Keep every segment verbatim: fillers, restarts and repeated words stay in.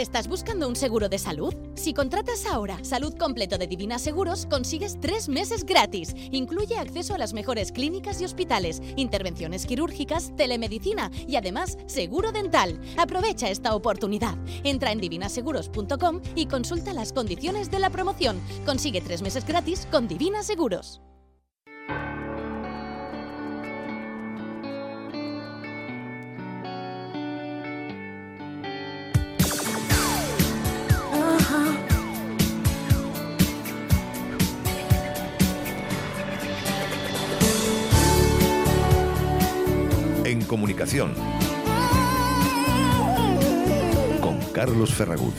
¿Estás buscando un seguro de salud? Si contratas ahora Salud Completo de Divina Seguros, consigues tres meses gratis. Incluye acceso a las mejores clínicas y hospitales, intervenciones quirúrgicas, telemedicina y además seguro dental. Aprovecha esta oportunidad. Entra en divina seguros punto com y consulta las condiciones de la promoción. Consigue tres meses gratis con Divina Seguros. En comunicación con Carlos Ferragut.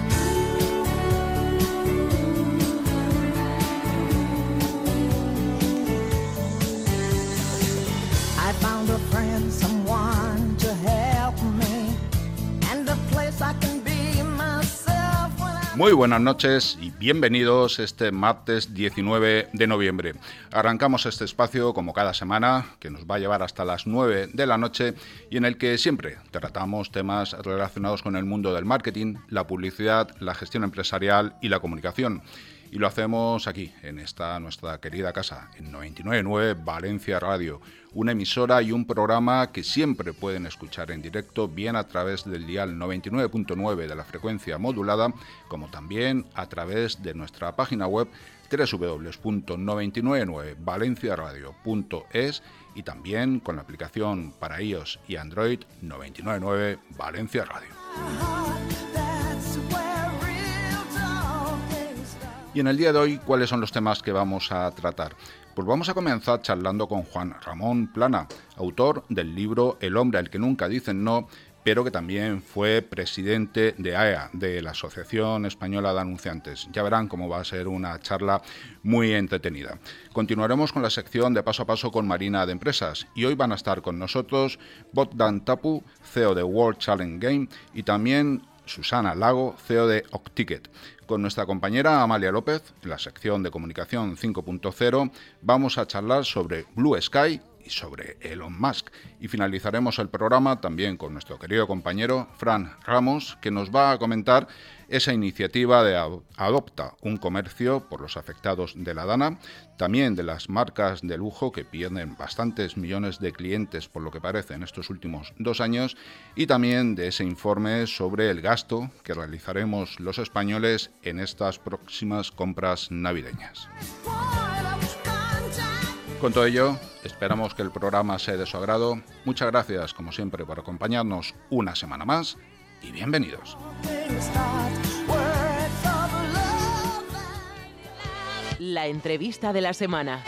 Muy buenas noches y bienvenidos este martes diecinueve de noviembre. Arrancamos este espacio como cada semana, que nos va a llevar hasta las nueve de la noche y en el que siempre tratamos temas relacionados con el mundo del marketing, la publicidad, la gestión empresarial y la comunicación. Y lo hacemos aquí, en esta nuestra querida casa, en noventa y nueve punto nueve Valencia Radio, una emisora y un programa que siempre pueden escuchar en directo, bien a través del dial noventa y nueve punto nueve de la frecuencia modulada, como también a través de nuestra página web doble u doble u doble u punto noventa y nueve punto nueve valencia radio punto es y también con la aplicación para iOS y Android noventa y nueve punto nueve Valencia Radio. Y en el día de hoy, ¿cuáles son los temas que vamos a tratar? Pues vamos a comenzar charlando con Juan Ramón Plana, autor del libro El hombre al que nunca dicen no, pero que también fue presidente de A E A, de la Asociación Española de Anunciantes. Ya verán cómo va a ser una charla muy entretenida. Continuaremos con la sección de Paso a Paso con Marina de Empresas y hoy van a estar con nosotros Bogdan Tapu, C E O de World Challenge Game, y también Susana Lago, C E O de Octicket. Con nuestra compañera Amalia López, en la sección de Comunicación cinco punto cero, vamos a charlar sobre Blue Sky y sobre Elon Musk. Y finalizaremos el programa también con nuestro querido compañero Fran Ramos, que nos va a comentar esa iniciativa de Adopta un comercio por los afectados de la Dana, también de las marcas de lujo que pierden bastantes millones de clientes por lo que parece en estos últimos dos años, y también de ese informe sobre el gasto que realizaremos los españoles en estas próximas compras navideñas. Con todo ello, esperamos que el programa sea de su agrado. Muchas gracias, como siempre, por acompañarnos una semana más y bienvenidos. La entrevista de la semana.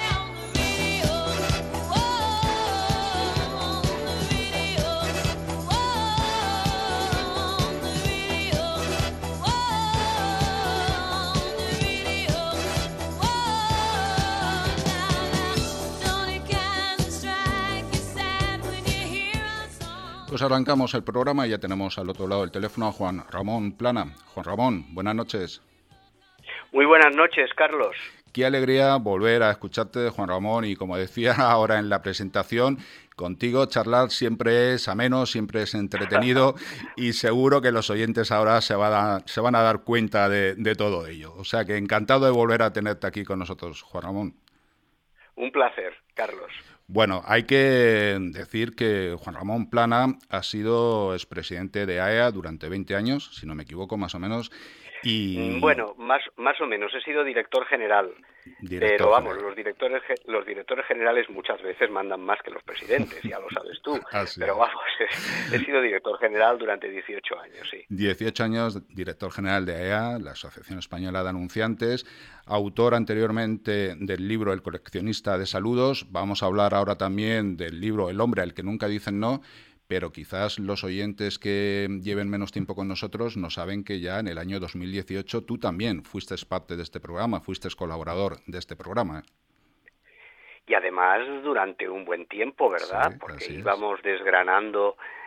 Pues arrancamos el programa y ya tenemos al otro lado del teléfono a Juan Ramón Plana. Juan Ramón, buenas noches. Muy buenas noches, Carlos. Qué alegría volver a escucharte, Juan Ramón, y como decía ahora en la presentación, contigo charlar siempre es ameno, siempre es entretenido y seguro que los oyentes ahora se, va a, se van a dar cuenta de, de todo ello. O sea que encantado de volver a tenerte aquí con nosotros, Juan Ramón. Un placer, Carlos. Bueno, hay que decir que Juan Ramón Plana ha sido expresidente de A E A durante veinte años, si no me equivoco, más o menos. Y... Bueno, más más o menos, he sido director general, director pero vamos, general. los directores los directores generales muchas veces mandan más que los presidentes, ya lo sabes tú, Así pero vamos, he, he sido director general durante dieciocho años, sí. dieciocho años, director general de A E A, la Asociación Española de Anunciantes, autor anteriormente del libro El coleccionista de saludos. Vamos a hablar ahora también del libro El hombre al que nunca dicen no, pero quizás los oyentes que lleven menos tiempo con nosotros no saben que ya en el año dos mil dieciocho tú también fuiste parte de este programa, fuiste colaborador de este programa. Y además durante un buen tiempo, ¿verdad? Sí, porque íbamos desgranando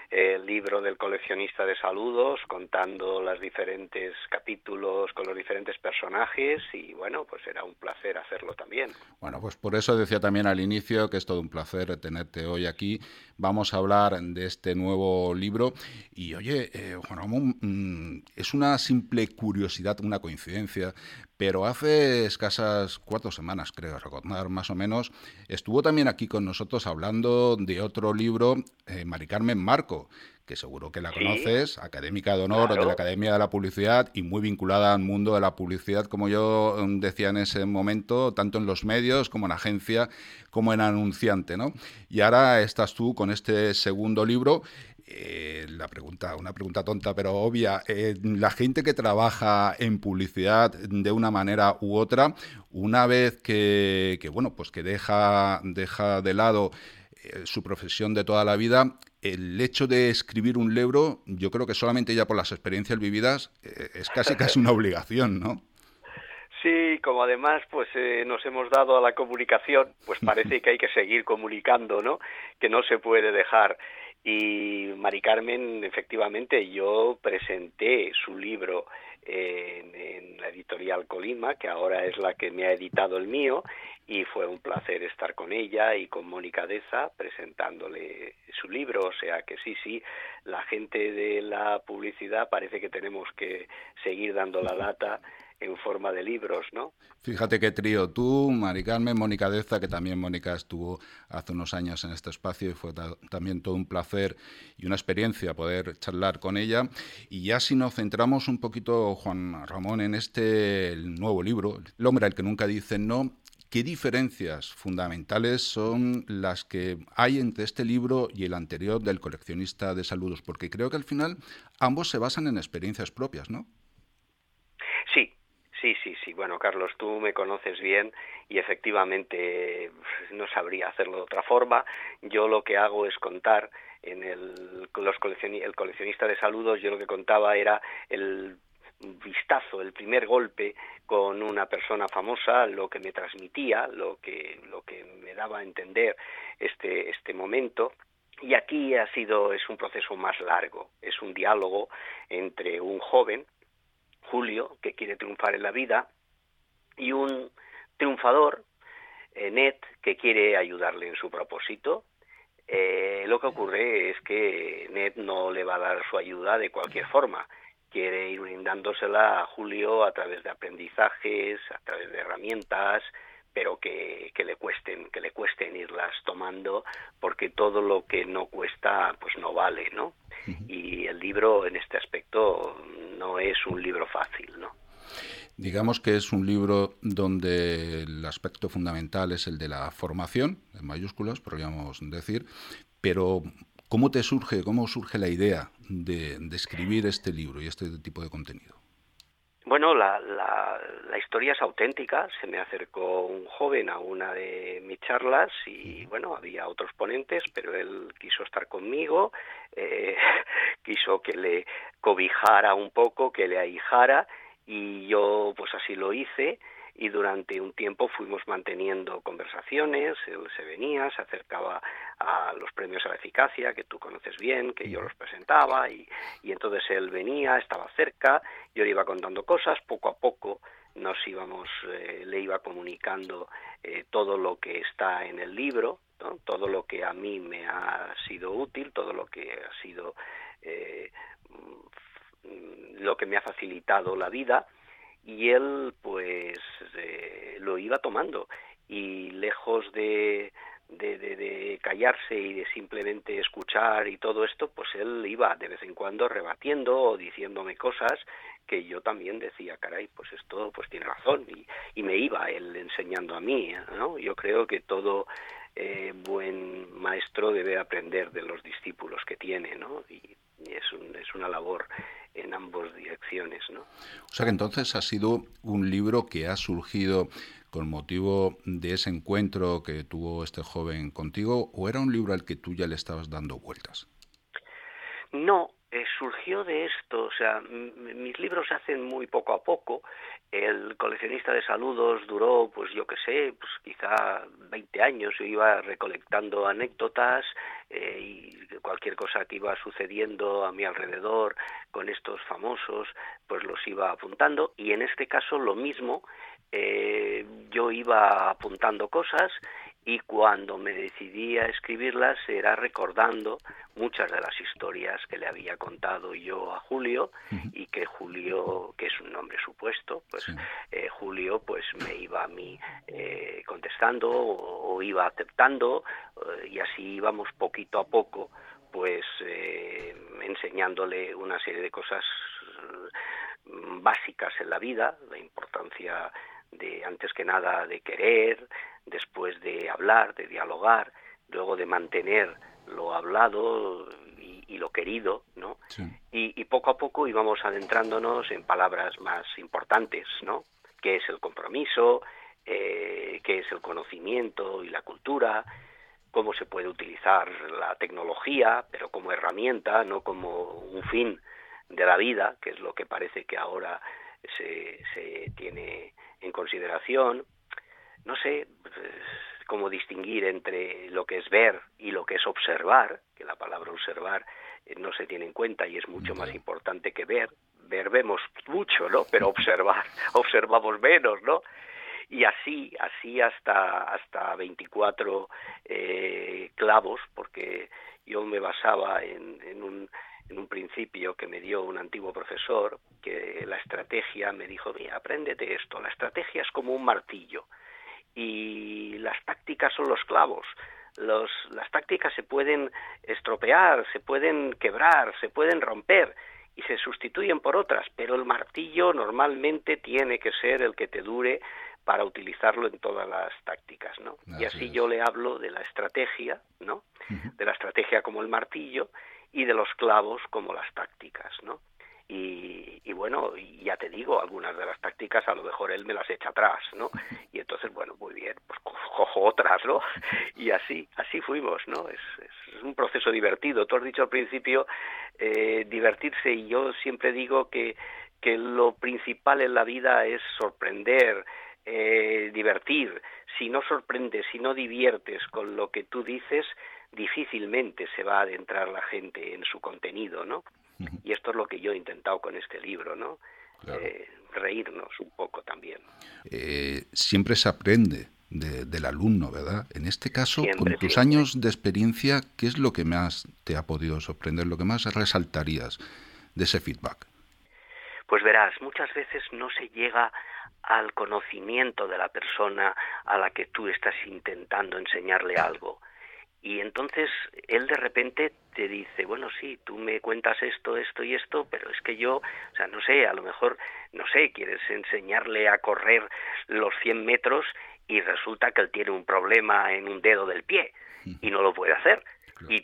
el libro del coleccionista de saludos, contando los diferentes capítulos con los diferentes personajes, y bueno, pues era un placer hacerlo también. Bueno, pues por eso decía también al inicio que es todo un placer tenerte hoy aquí. Vamos a hablar de este nuevo libro y oye, eh, Juan Ramón, mmm, es una simple curiosidad, una coincidencia, pero hace escasas cuatro semanas, creo recordar más o menos, estuvo también aquí con nosotros hablando de otro libro, eh, Mari Carmen Marco, que seguro que la sí, conoces, académica de honor, claro, de la Academia de la Publicidad y muy vinculada al mundo de la publicidad, como yo decía en ese momento, tanto en los medios como en agencia, como en anunciante, ¿no? Y ahora estás tú con este segundo libro. Eh, la pregunta, una pregunta tonta pero obvia, eh, la gente que trabaja en publicidad de una manera u otra, una vez que, que bueno, pues que deja, deja de lado eh, su profesión de toda la vida, el hecho de escribir un libro, yo creo que solamente ya por las experiencias vividas eh, es casi casi una obligación, ¿no? Sí, como además pues eh, nos hemos dado a la comunicación, pues parece que hay que seguir comunicando, ¿no? Que no se puede dejar. Y Mari Carmen, efectivamente, yo presenté su libro en, en la editorial Colima, que ahora es la que me ha editado el mío, y fue un placer estar con ella y con Mónica Deza presentándole su libro. O sea que sí, sí, la gente de la publicidad parece que tenemos que seguir dando la lata en forma de libros, ¿no? Fíjate qué trío, tú, Mari Carmen, Mónica Deza, que también Mónica estuvo hace unos años en este espacio y fue ta- también todo un placer y una experiencia poder charlar con ella. Y ya si nos centramos un poquito, Juan Ramón, en este el nuevo libro, El hombre al que nunca dice no, ¿qué diferencias fundamentales son las que hay entre este libro y el anterior del coleccionista de saludos? Porque creo que al final ambos se basan en experiencias propias, ¿no? Sí. Sí, sí, sí. Bueno, Carlos, tú me conoces bien y efectivamente no sabría hacerlo de otra forma. Yo lo que hago es contar en el, los coleccion, el coleccionista de saludos, yo lo que contaba era el vistazo, el primer golpe con una persona famosa, lo que me transmitía, lo que, lo que me daba a entender este, este momento. Y aquí ha sido, es un proceso más largo, es un diálogo entre un joven, Julio, que quiere triunfar en la vida, y un triunfador, eh, Ned, que quiere ayudarle en su propósito. Eh, lo que ocurre es que Ned no le va a dar su ayuda de cualquier forma. Quiere ir brindándosela a Julio a través de aprendizajes, a través de herramientas, pero que, que le cuesten, que le cuesten irlas tomando, porque todo lo que no cuesta, pues no vale, ¿no? Y el libro, en este aspecto, no es un libro fácil, ¿no? Digamos que es un libro donde el aspecto fundamental es el de la formación, en mayúsculas, podríamos decir, pero ¿cómo te surge, cómo surge la idea de, de escribir este libro y este tipo de contenido? Bueno, la, la, la historia es auténtica. Se me acercó un joven a una de mis charlas y, bueno, había otros ponentes, pero él quiso estar conmigo, eh, quiso que le cobijara un poco, que le ahijara, y yo pues así lo hice. Y durante un tiempo fuimos manteniendo conversaciones, él se venía, se acercaba a los premios a la eficacia, que tú conoces bien, que yo los presentaba, y, y entonces él venía, estaba cerca, yo le iba contando cosas, poco a poco nos íbamos, eh, le iba comunicando eh, todo lo que está en el libro, ¿no? Todo lo que a mí me ha sido útil, todo lo que ha sido eh, lo que me ha facilitado la vida. Y él, pues, eh, lo iba tomando, y lejos de, de, de, de callarse y de simplemente escuchar y todo esto, pues él iba de vez en cuando rebatiendo o diciéndome cosas que yo también decía, caray, pues esto pues tiene razón, y, y me iba él enseñando a mí, ¿no? Yo creo que todo eh, buen maestro debe aprender de los discípulos que tiene, ¿no? Y, y es, un, es una labor en ambas direcciones, ¿no? O sea que entonces ha sido un libro que ha surgido con motivo de ese encuentro que tuvo este joven contigo, ¿o era un libro al que tú ya le estabas dando vueltas? No, es surgió de esto, o sea, m- mis libros se hacen muy poco a poco. El coleccionista de saludos duró, pues yo qué sé, pues quizá veinte años. Yo iba recolectando anécdotas eh, y cualquier cosa que iba sucediendo a mi alrededor con estos famosos, pues los iba apuntando. Y en este caso lo mismo, eh, yo iba apuntando cosas y cuando me decidí a escribirlas era recordando muchas de las historias que le había contado yo a Julio uh-huh. y que Julio, que es un nombre supuesto, pues sí. eh, Julio pues me iba a mí eh, contestando o, o iba aceptando eh, y así íbamos poquito a poco pues eh, enseñándole una serie de cosas eh, básicas en la vida, la importancia de antes que nada de querer, después de hablar, de dialogar, luego de mantener lo hablado y, y lo querido, ¿no? Sí. Y, y poco a poco íbamos adentrándonos en palabras más importantes, ¿no? ¿Qué es el compromiso? Eh, ¿Qué es el conocimiento y la cultura? ¿Cómo se puede utilizar la tecnología, pero como herramienta, no como un fin de la vida, que es lo que parece que ahora se, se tiene en consideración? No sé cómo distinguir entre lo que es ver y lo que es observar, que la palabra observar no se tiene en cuenta y es mucho más importante que ver. Ver vemos mucho, ¿no? Pero observar, observamos menos, ¿no? Y así, así hasta hasta veinticuatro eh, clavos, porque yo me basaba en, en un en un principio que me dio un antiguo profesor, que la estrategia me dijo, mira, apréndete esto, la estrategia es como un martillo y las tácticas son los clavos. Los, las tácticas se pueden estropear, se pueden quebrar, se pueden romper y se sustituyen por otras, pero el martillo normalmente tiene que ser el que te dure para utilizarlo en todas las tácticas, ¿no? Así y así es. Yo le hablo de la estrategia, ¿no? Uh-huh. De la estrategia como el martillo y de los clavos como las tácticas, ¿no? Y, y bueno, ya te digo, algunas de las tácticas a lo mejor él me las echa atrás, ¿no? Y entonces, bueno, muy bien, pues cojo otras, ¿no? Y así, así fuimos, ¿no? Es, es un proceso divertido. Tú has dicho al principio eh, divertirse y yo siempre digo que, que lo principal en la vida es sorprender, eh, divertir. Si no sorprendes, si no diviertes con lo que tú dices, difícilmente se va a adentrar la gente en su contenido, ¿no? Uh-huh. Y esto es lo que yo he intentado con este libro, ¿no? Claro. Eh, reírnos un poco también. Eh, siempre se aprende de, del alumno, ¿verdad? En este caso, siempre, con tus siempre. años de experiencia, ¿qué es lo que más te ha podido sorprender? ¿Lo que más resaltarías de ese feedback? Pues verás, muchas veces no se llega al conocimiento de la persona a la que tú estás intentando enseñarle algo. Y entonces él de repente te dice, bueno, sí, tú me cuentas esto, esto y esto, pero es que yo, o sea, no sé, a lo mejor, no sé, quieres enseñarle a correr los cien metros y resulta que él tiene un problema en un dedo del pie y no lo puede hacer. Y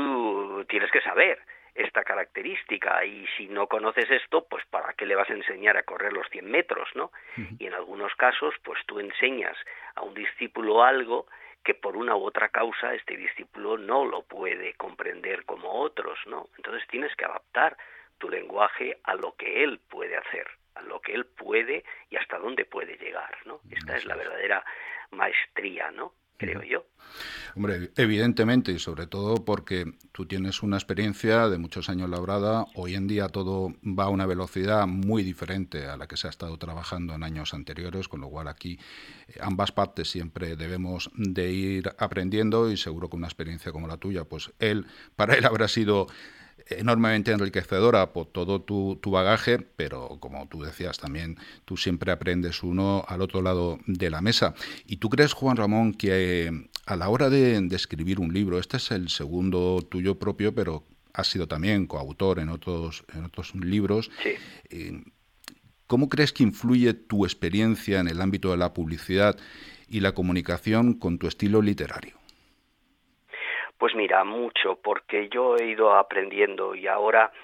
tú tienes que saber esta característica y si no conoces esto, pues ¿para qué le vas a enseñar a correr los cien metros, no? Uh-huh. Y en algunos casos, pues tú enseñas a un discípulo algo que por una u otra causa este discípulo no lo puede comprender como otros, ¿no? Entonces tienes que adaptar tu lenguaje a lo que él puede hacer, a lo que él puede y hasta dónde puede llegar, ¿no? Esta es la verdadera maestría, ¿no? Creo yo. Hombre, evidentemente, y sobre todo porque tú tienes una experiencia de muchos años labrada, hoy en día todo va a una velocidad muy diferente a la que se ha estado trabajando en años anteriores, con lo cual aquí ambas partes siempre debemos de ir aprendiendo y seguro que una experiencia como la tuya, pues él, para él habrá sido enormemente enriquecedora por todo tu, tu bagaje, pero como tú decías también, tú siempre aprendes uno al otro lado de la mesa. ¿Y tú crees, Juan Ramón, que eh, a la hora de, de escribir un libro, este es el segundo tuyo propio, pero has sido también coautor en otros, en otros libros, sí. eh, ¿cómo crees que influye tu experiencia en el ámbito de la publicidad y la comunicación con tu estilo literario? Pues mira, mucho, porque yo he ido aprendiendo y ahora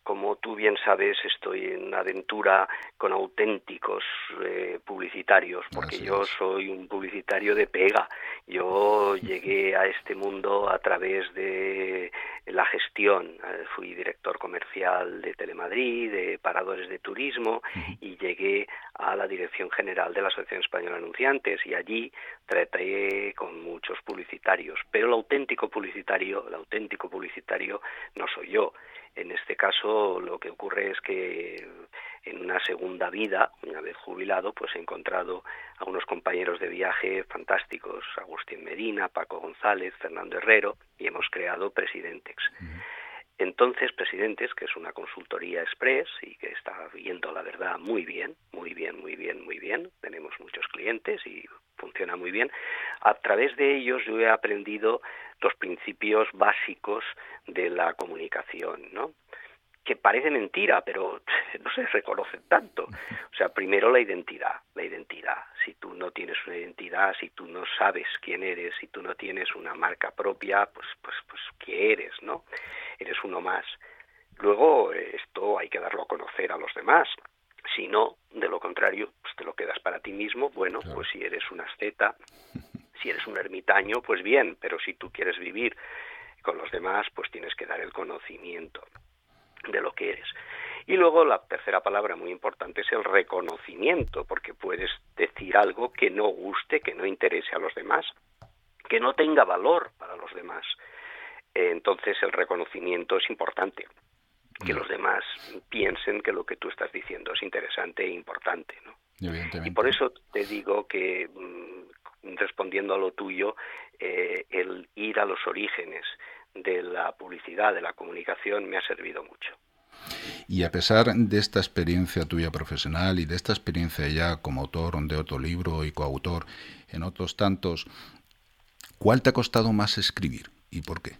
como tú bien sabes, estoy en una aventura con auténticos eh, publicitarios, porque yo soy un publicitario de pega. Yo llegué a este mundo a través de la gestión. Eh, fui director comercial de Telemadrid, de Paradores de Turismo, y llegué a la Dirección General de la Asociación Española de Anunciantes, y allí traté con muchos publicitarios. Pero el auténtico publicitario, el auténtico publicitario no soy yo. En este caso, lo que ocurre es que en una segunda vida, una vez jubilado, pues he encontrado a unos compañeros de viaje fantásticos, Agustín Medina, Paco González, Fernando Herrero, y hemos creado Presidentex. Uh-huh. Entonces, Presidentes, que es una consultoría express y que está viendo la verdad muy bien, muy bien, muy bien, muy bien, tenemos muchos clientes y funciona muy bien. A través de ellos yo he aprendido los principios básicos de la comunicación, ¿no? Que parece mentira, pero no se reconocen tanto. O sea, primero la identidad, la identidad. Si tú no tienes una identidad, si tú no sabes quién eres, si tú no tienes una marca propia, pues, pues, pues, ¿qué eres, no? Eres uno más. Luego, esto hay que darlo a conocer a los demás. Si no, de lo contrario, pues te lo quedas para ti mismo. Bueno, claro. Pues si eres un asceta, si eres un ermitaño, pues bien, pero si tú quieres vivir con los demás, pues tienes que dar el conocimiento de lo que eres. Y luego la tercera palabra muy importante es el reconocimiento, porque puedes decir algo que no guste, que no interese a los demás, que no tenga valor para los demás. Entonces el reconocimiento es importante, que los demás piensen que lo que tú estás diciendo es interesante e importante, ¿no? Y por eso te digo que, respondiendo a lo tuyo, eh, el ir a los orígenes de la publicidad, de la comunicación, me ha servido mucho. Y a pesar de esta experiencia tuya profesional y de esta experiencia ya como autor de otro libro y coautor en otros tantos, ¿cuál te ha costado más escribir y por qué?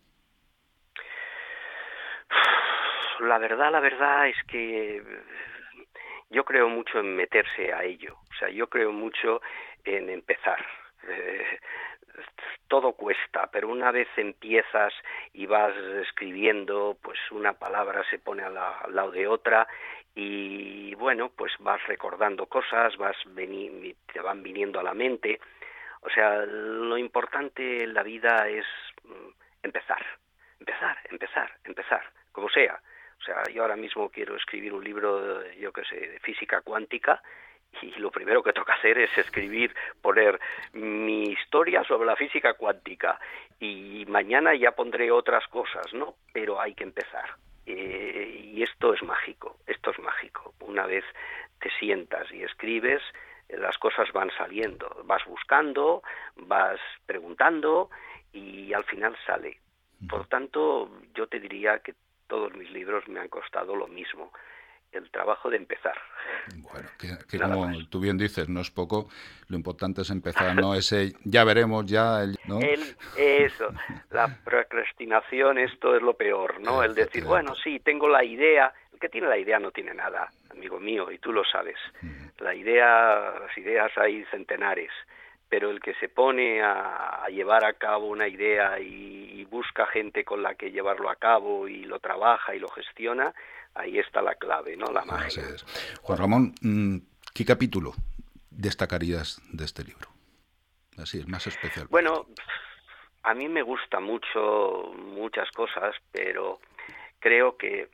La verdad, la verdad es que yo creo mucho en meterse a ello. O sea, yo creo mucho en empezar. Eh, todo cuesta, pero una vez empiezas y vas escribiendo, pues una palabra se pone al lado de otra y bueno, pues vas recordando cosas, vas veni- te van viniendo a la mente. O sea, lo importante en la vida es empezar, empezar, empezar, empezar, como sea. O sea, yo ahora mismo quiero escribir un libro, yo qué sé, de física cuántica, y lo primero que toca hacer es escribir, poner mi historia sobre la física cuántica, y mañana ya pondré otras cosas, ¿no? Pero hay que empezar. Eh, y esto es mágico, esto es mágico. Una vez te sientas y escribes, las cosas van saliendo, vas buscando, vas preguntando y al final sale. Por tanto, yo te diría que todos mis libros me han costado lo mismo, el trabajo de empezar. Bueno, que, que como más. Tú bien dices, no es poco, lo importante es empezar, no ese ya veremos, ya... El, ¿no? el, eso, la procrastinación, esto es lo peor, ¿no? El decir, bueno, sí, tengo la idea, el que tiene la idea no tiene nada, amigo mío, y tú lo sabes. La idea, las ideas hay centenares, pero el que se pone a, a llevar a cabo una idea y, y busca gente con la que llevarlo a cabo y lo trabaja y lo gestiona, ahí está la clave, ¿no? La magia. Juan Ramón, ¿qué capítulo destacarías de este libro? Así, el más especial. Bueno, a mí me gusta mucho muchas cosas, pero creo que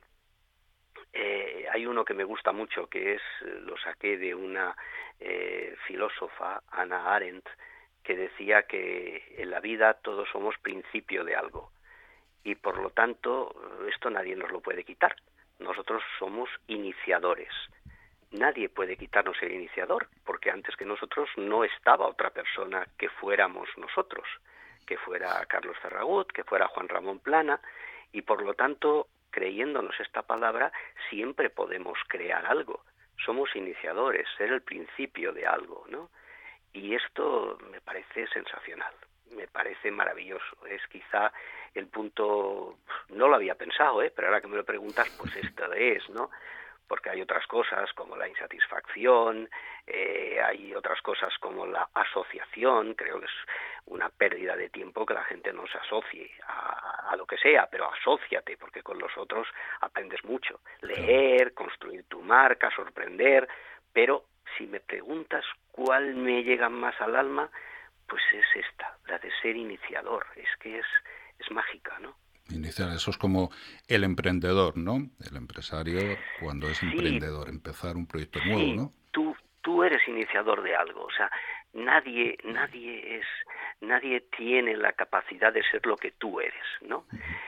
eh, hay uno que me gusta mucho, que es, lo saqué de una eh, filósofa, Hannah Arendt, que decía que en la vida todos somos principio de algo, y por lo tanto esto nadie nos lo puede quitar. Nosotros somos iniciadores. Nadie puede quitarnos el iniciador, porque antes que nosotros no estaba otra persona que fuéramos nosotros, que fuera Carlos Ferragut, que fuera Juan Ramón Plana, y por lo tanto, creyéndonos esta palabra, siempre podemos crear algo. Somos iniciadores, ser el principio de algo, ¿no? Y esto me parece sensacional. Me parece maravilloso. Es quizá el punto, no lo había pensado, ¿eh? Pero ahora que me lo preguntas, pues esto es, ¿no? porque hay otras cosas como la insatisfacción, eh, hay otras cosas como la asociación. Creo que es una pérdida de tiempo que la gente no se asocie a, a lo que sea, pero asóciate, porque con los otros aprendes mucho. Leer, construir tu marca, sorprender, pero si me preguntas cuál me llega más al alma, pues es esta, la de ser iniciador. Es que es, es mágica, ¿no? Iniciar, eso es como el emprendedor, ¿no? El empresario cuando es Sí, emprendedor, empezar un proyecto sí, nuevo, ¿no? tú, tú eres iniciador de algo, o sea, nadie, nadie es, nadie tiene la capacidad de ser lo que tú eres, ¿no?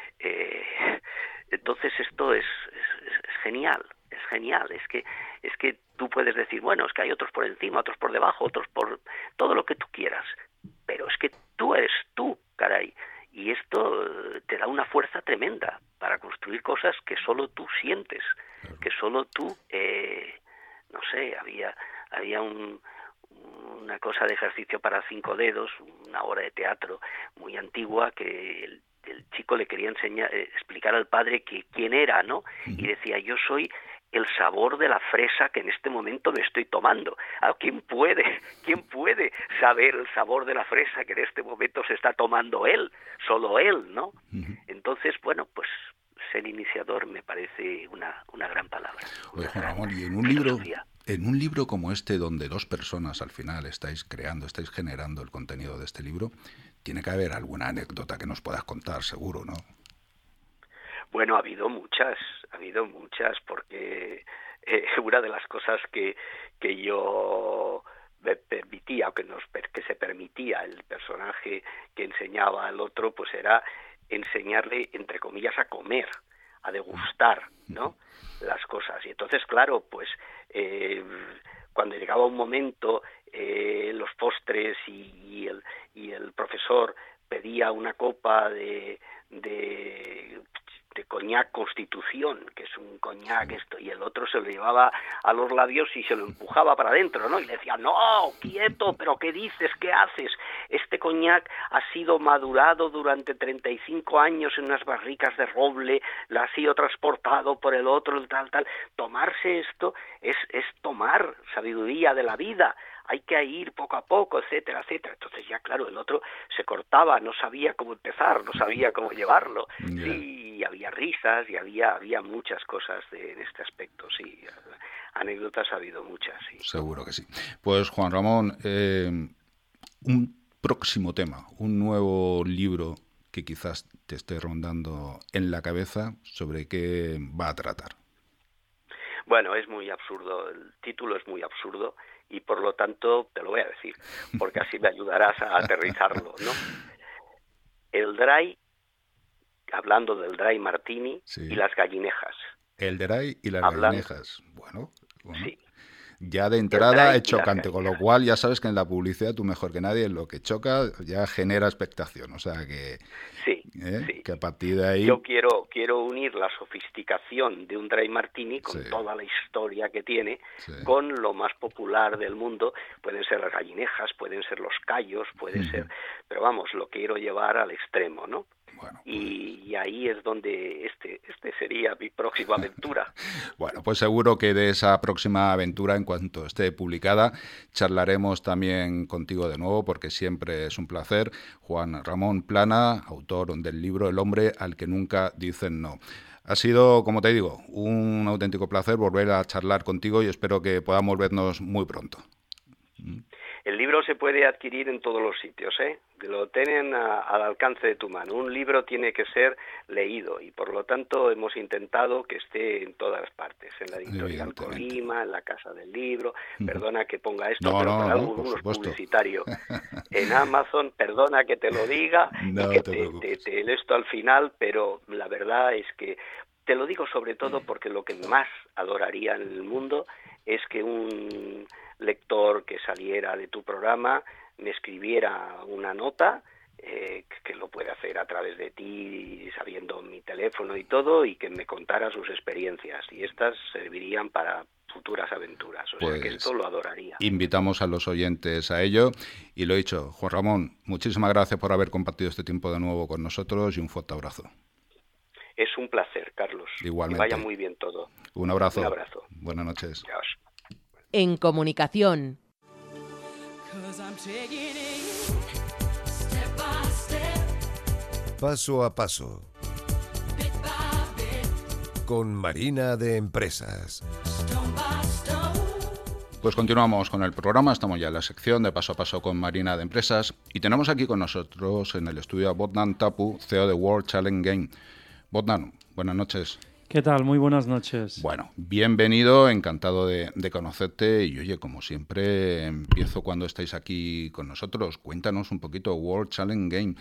Eh, entonces esto es, es, es genial, es genial, es que, es que tú puedes decir, bueno, es que hay otros por encima, otros por debajo, otros por todo lo que tú quieras, pero es que tú eres tú, caray. Y esto te da una fuerza tremenda para construir cosas que solo tú sientes, que solo tú, eh, no sé, había había un, una cosa de ejercicio para cinco dedos, una obra de teatro muy antigua que el, el chico le quería enseñar, eh, explicar al padre que quién era, ¿no? Y decía, yo soy el sabor de la fresa que en este momento me estoy tomando. ¿A quién puede, quién puede saber el sabor de la fresa que en este momento se está tomando él? Solo él, ¿no? Uh-huh. Entonces, bueno, pues ser iniciador me parece una, una gran palabra. Oye, Juan Ramón, y en un libro, en un libro como este, donde dos personas al final estáis creando, estáis generando el contenido de este libro, tiene que haber alguna anécdota que nos puedas contar, seguro, ¿no? Bueno, ha habido muchas, ha habido muchas, porque eh, una de las cosas que, que yo me permitía, o que, nos, que se permitía el personaje que enseñaba al otro, pues era enseñarle, entre comillas, a comer, a degustar, ¿no?, las cosas. Y entonces, claro, pues eh, cuando llegaba un momento, eh, los postres y, y, el, y el profesor pedía una copa de... de de coñac Constitución, que es un coñac esto, y el otro se lo llevaba a los labios y se lo empujaba para adentro, ¿no? Y le decía, no, quieto, pero ¿qué dices? ¿Qué haces? Este coñac ha sido madurado durante treinta y cinco años en unas barricas de roble, la ha sido transportado por el otro, tal, tal. Tomarse esto es, es tomar sabiduría de la vida. Hay que ir poco a poco, etcétera, etcétera. Entonces ya, claro, el otro se cortaba, no sabía cómo empezar, no sabía cómo llevarlo. Yeah. Y había risas y había había muchas cosas de, en este aspecto, sí. Anécdotas ha habido muchas, sí. Seguro que sí. Pues, Juan Ramón, eh, un próximo tema, un nuevo libro que quizás te esté rondando en la cabeza, ¿sobre qué va a tratar? Bueno, es muy absurdo, el título es muy absurdo, y por lo tanto te lo voy a decir, porque así me ayudarás a aterrizarlo, ¿no? El dry, hablando del dry martini, sí, y las gallinejas. El dry y las hablando, gallinejas, bueno, bueno. Sí. Ya de entrada es chocante, con lo cual ya sabes que en la publicidad tú mejor que nadie, lo que choca ya genera expectación, o sea que, sí, ¿eh? sí. que a partir de ahí... Yo quiero quiero unir la sofisticación de un dry martini con sí. toda la historia que tiene, sí. con lo más popular del mundo. Pueden ser las gallinejas, pueden ser los callos, puede uh-huh. ser... Pero vamos, lo quiero llevar al extremo, ¿no? Bueno, pues... y, y ahí es donde este este sería mi próxima aventura. Bueno, pues seguro que de esa próxima aventura, en cuanto esté publicada, charlaremos también contigo de nuevo, porque siempre es un placer. Juan Ramón Plana, autor del libro El hombre al que nunca dicen no. Ha sido, como te digo, un auténtico placer volver a charlar contigo y espero que podamos vernos muy pronto. El libro se puede adquirir en todos los sitios, ¿eh? Lo tienen a, al alcance de tu mano. Un libro tiene que ser leído y, por lo tanto, hemos intentado que esté en todas partes, en la editorial Colima, en la Casa del Libro. Perdona que ponga esto, no, pero no, para no, algunos publicitario. En Amazon, perdona que te lo diga no, y que te, te, te, te leo esto al final, pero la verdad es que te lo digo sobre todo porque lo que más adoraría en el mundo es que un lector que saliera de tu programa me escribiera una nota, eh, que lo puede hacer a través de ti, sabiendo mi teléfono y todo, y que me contara sus experiencias, y estas servirían para futuras aventuras. O pues sea que esto lo adoraría. Invitamos a los oyentes a ello, y lo dicho, Juan Ramón, muchísimas gracias por haber compartido este tiempo de nuevo con nosotros y un fuerte abrazo. Es un placer, Carlos. Igualmente. Que vaya muy bien todo. Un abrazo. Un abrazo. Buenas noches. Adiós. En comunicación. Paso a paso. Con Marina de Empresas. Pues continuamos con el programa, estamos ya en la sección de Paso a Paso con Marina de Empresas y tenemos aquí con nosotros en el estudio a Bogdan Tapu, C E O de World Challenge Game. Bogdan, buenas noches. ¿Qué tal? Muy buenas noches. Bueno, bienvenido, encantado de, de conocerte y oye, como siempre, empiezo cuando estáis aquí con nosotros. Cuéntanos un poquito, World Challenge Game,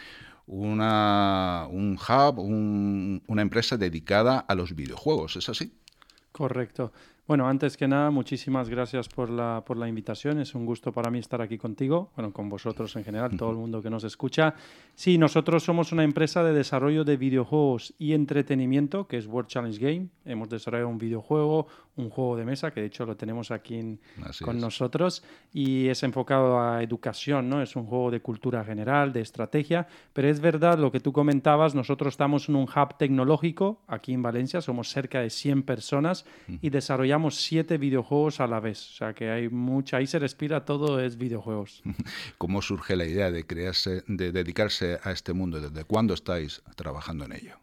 una, un hub, un, una empresa dedicada a los videojuegos, ¿es así? Correcto. Bueno, antes que nada, muchísimas gracias por la, por la invitación. Es un gusto para mí estar aquí contigo, bueno, con vosotros en general, todo el mundo que nos escucha. Sí, nosotros somos una empresa de desarrollo de videojuegos y entretenimiento, que es World Challenge Game. Hemos desarrollado un videojuego, un juego de mesa, que de hecho lo tenemos aquí en, con es. nosotros, y es enfocado a educación, ¿no? Es un juego de cultura general, de estrategia, pero es verdad lo que tú comentabas, nosotros estamos en un hub tecnológico aquí en Valencia, somos cerca de cien personas uh-huh. y desarrollamos siete videojuegos a la vez, o sea que hay mucha, ahí se respira todo, es videojuegos. ¿Cómo surge la idea de crearse, de dedicarse a este mundo? ¿Desde cuándo estáis trabajando en ello?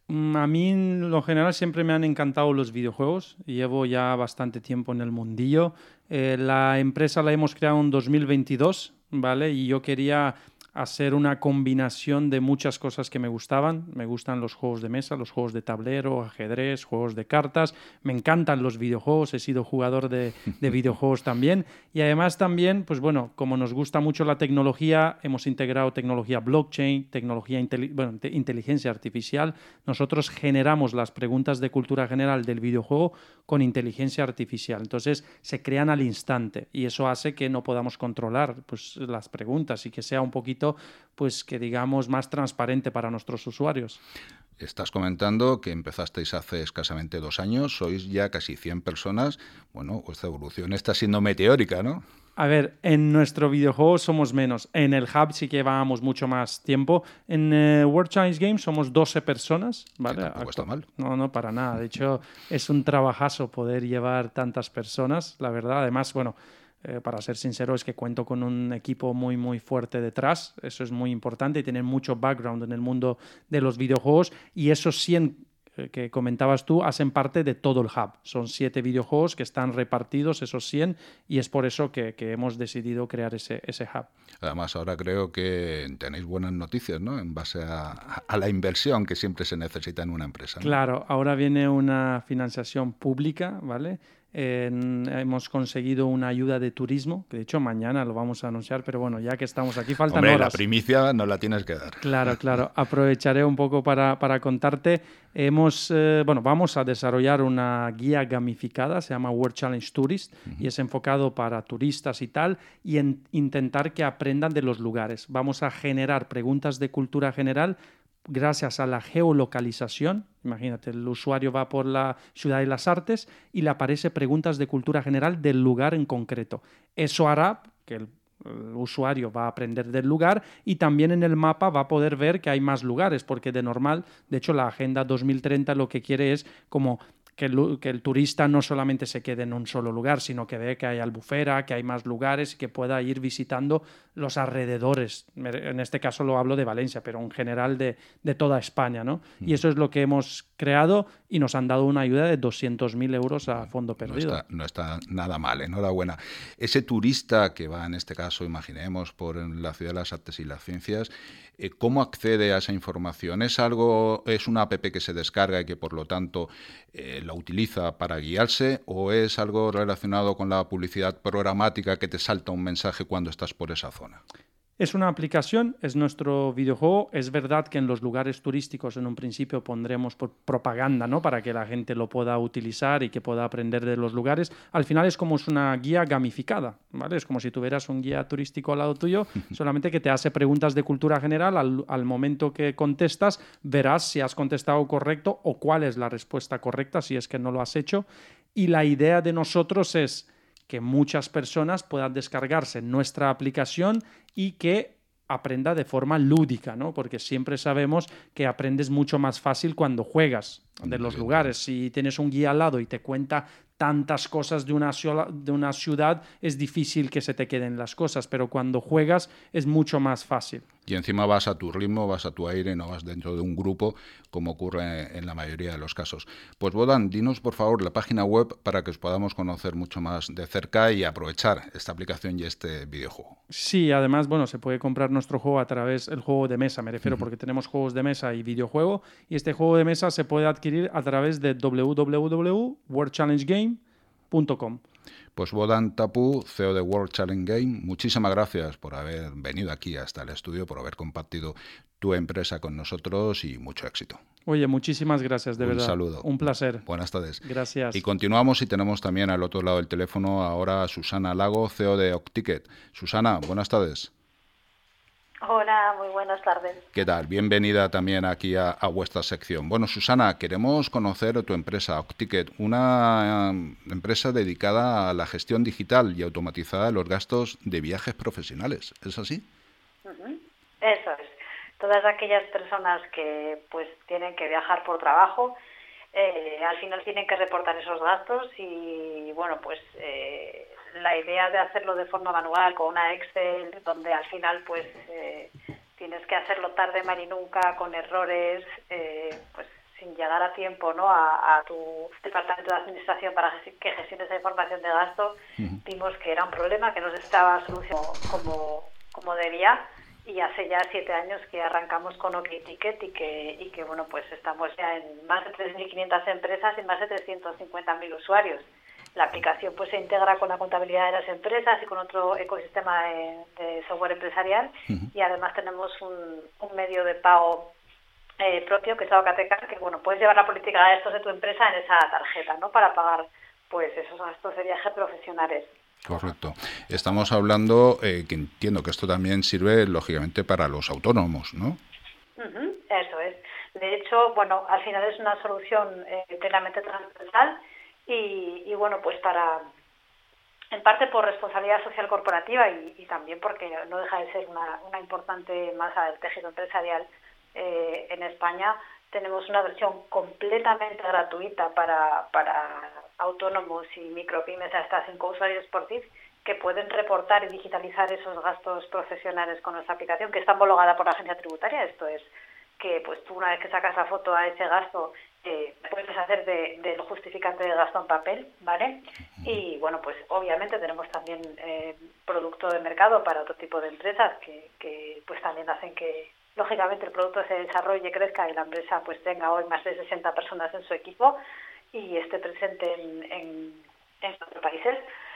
A mí, en lo general, siempre me han encantado los videojuegos. Llevo ya bastante tiempo en el mundillo. Eh, la empresa la hemos creado en dos mil veintidós, ¿vale? Y yo quería hacer una combinación de muchas cosas que me gustaban. Me gustan los juegos de mesa, los juegos de tablero, ajedrez, juegos de cartas. Me encantan los videojuegos, he sido jugador de, de videojuegos también. Y además también, pues bueno, como nos gusta mucho la tecnología, hemos integrado tecnología blockchain, tecnología inteli- bueno, te- inteligencia artificial. Nosotros generamos las preguntas de cultura general del videojuego con inteligencia artificial. Entonces, se crean al instante y eso hace que no podamos controlar pues, las preguntas y que sea un poquito pues que digamos más transparente para nuestros usuarios. Estás comentando que empezasteis hace escasamente dos años, sois ya casi cien personas. Bueno, vuestra evolución está siendo meteórica, ¿no? A ver, en nuestro videojuego somos menos. En el hub sí que llevábamos mucho más tiempo. En uh, World Challenge Games somos doce personas, ¿vale? Que tampoco está mal. No, no, para nada. De hecho, es un trabajazo poder llevar tantas personas, la verdad. Además, bueno, Eh, para ser sincero, es que cuento con un equipo muy, muy fuerte detrás. Eso es muy importante y tener mucho background en el mundo de los videojuegos. Y esos cien eh, que comentabas tú hacen parte de todo el hub. Son siete videojuegos que están repartidos, esos cien, y es por eso que, que hemos decidido crear ese, ese hub. Además, ahora creo que tenéis buenas noticias, ¿no? En base a, a la inversión que siempre se necesita en una empresa, ¿no? Claro, ahora viene una financiación pública, ¿vale? Eh, hemos conseguido una ayuda de turismo, que de hecho mañana lo vamos a anunciar, pero bueno, ya que estamos aquí faltan Hombre, horas. La primicia no la tienes que dar. Claro, claro. Aprovecharé un poco para, para contarte. Hemos, eh, bueno, vamos a desarrollar una guía gamificada, se llama World Challenge Tourist, uh-huh. y es enfocado para turistas y tal, y en, intentar que aprendan de los lugares. Vamos a generar preguntas de cultura general gracias a la geolocalización. Imagínate, el usuario va por la Ciudad de las Artes y le aparece preguntas de cultura general del lugar en concreto. Eso hará que el, el usuario va a aprender del lugar y también en el mapa va a poder ver que hay más lugares, porque de normal, de hecho, la Agenda dos mil treinta lo que quiere es como Que el, que el turista no solamente se quede en un solo lugar, sino que ve que hay Albufera, que hay más lugares y que pueda ir visitando los alrededores. En este caso lo hablo de Valencia, pero en general de, de toda España, ¿no? Mm. Y eso es lo que hemos creado y nos han dado una ayuda de doscientos mil euros a fondo perdido. No está, no está nada mal, enhorabuena. Ese turista que va, en este caso, imaginemos, por la Ciudad de las Artes y las Ciencias, ¿cómo accede a esa información? ¿Es algo, es una app que se descarga y que, por lo tanto, eh, la utiliza para guiarse, o es algo relacionado con la publicidad programática que te salta un mensaje cuando estás por esa zona? Es una aplicación, es nuestro videojuego. Es verdad que en los lugares turísticos en un principio pondremos propaganda, ¿no? Para que la gente lo pueda utilizar y que pueda aprender de los lugares. Al final es como es una guía gamificada, ¿vale? Es como si tuvieras un guía turístico al lado tuyo, solamente que te hace preguntas de cultura general. Al, al momento que contestas, verás si has contestado correcto o cuál es la respuesta correcta, si es que no lo has hecho. Y la idea de nosotros es que muchas personas puedan descargarse nuestra aplicación y que aprenda de forma lúdica, ¿no? Porque siempre sabemos que aprendes mucho más fácil cuando juegas de los lugares. Si tienes un guía al lado y te cuenta tantas cosas de una, de una ciudad, es difícil que se te queden las cosas, pero cuando juegas es mucho más fácil. Y encima vas a tu ritmo, vas a tu aire, no vas dentro de un grupo, como ocurre en la mayoría de los casos. Pues Bohdan, dinos por favor la página web para que os podamos conocer mucho más de cerca y aprovechar esta aplicación y este videojuego. Sí, además, bueno, se puede comprar nuestro juego a través del juego de mesa, me refiero, uh-huh. porque tenemos juegos de mesa y videojuego, y este juego de mesa se puede adquirir a través de w w w punto world challenge game punto com. Pues Bohdan Tapu, C E O de World Challenge Game, muchísimas gracias por haber venido aquí hasta el estudio, por haber compartido tu empresa con nosotros y mucho éxito. Oye, muchísimas gracias, de Un verdad. Un saludo. Un placer. Buenas tardes. Gracias. Y continuamos y tenemos también al otro lado del teléfono ahora a Susana Lago, C E O de Octicket. Susana, buenas tardes. Hola, muy buenas tardes. ¿Qué tal? Bienvenida también aquí a, a vuestra sección. Bueno, Susana, queremos conocer tu empresa, Octicket, una um, empresa dedicada a la gestión digital y automatizada de los gastos de viajes profesionales. ¿Es así? Uh-huh. Eso es. Todas aquellas personas que pues tienen que viajar por trabajo, eh, al final tienen que reportar esos gastos y, bueno, pues eh, la idea de hacerlo de forma manual con una Excel, donde al final pues eh, tienes que hacerlo tarde, mal y nunca, con errores, eh, pues sin llegar a tiempo, ¿no? a, a tu departamento de administración para que gestione esa información de gasto, uh-huh. vimos que era un problema que no se estaba solucionando como, como debía. Y hace ya siete años que arrancamos con Octicket y que, y que bueno, pues estamos ya en más de tres mil quinientas empresas y más de trescientos cincuenta mil usuarios. La aplicación pues se integra con la contabilidad de las empresas y con otro ecosistema de, de software empresarial, uh-huh. y además tenemos un, un medio de pago eh, propio que es la Ocateca, que bueno, puedes llevar la política de gastos de tu empresa en esa tarjeta, ¿no? Para pagar pues esos gastos de viaje profesionales. Correcto. Estamos hablando, eh, que entiendo que esto también sirve, lógicamente, para los autónomos, ¿no? Uh-huh, eso es. De hecho, bueno, al final es una solución eh, plenamente transversal y, y, bueno, pues para, en parte por responsabilidad social corporativa y, y también porque no deja de ser una, una importante masa del tejido empresarial eh, en España, tenemos una versión completamente gratuita para, para autónomos y micropymes hasta cinco usuarios por T I F que pueden reportar y digitalizar esos gastos profesionales con nuestra aplicación, que está homologada por la agencia tributaria. Esto es que pues tú una vez que sacas la foto a ese gasto eh, puedes hacer de, del justificante de gasto en papel, ¿vale? Y bueno, pues obviamente tenemos también eh, producto de mercado para otro tipo de empresas que, que pues también hacen que lógicamente el producto se desarrolle, crezca y la empresa pues tenga hoy más de sesenta personas en su equipo y esté presente en, en, en otros países.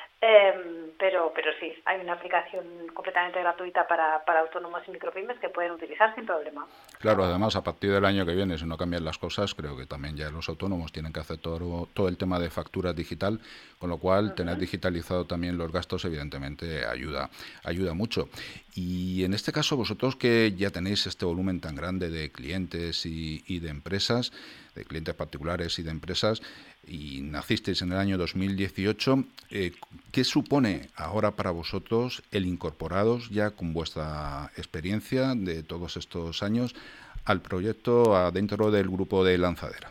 Eh, pero pero sí, hay una aplicación completamente gratuita para, para autónomos y micropymes que pueden utilizar sin problema. Claro, además a partir del año que viene, si no cambian las cosas, creo que también ya los autónomos tienen que hacer todo, todo el tema de facturas digital, con lo cual uh-huh. tener digitalizado también los gastos evidentemente ayuda, ayuda mucho. Y en este caso vosotros que ya tenéis este volumen tan grande de clientes y, y de empresas, de clientes particulares y de empresas, y nacisteis en el año dos mil dieciocho, eh, ¿qué supone ahora para vosotros el incorporaros ya con vuestra experiencia de todos estos años al proyecto dentro del grupo de Lanzadera?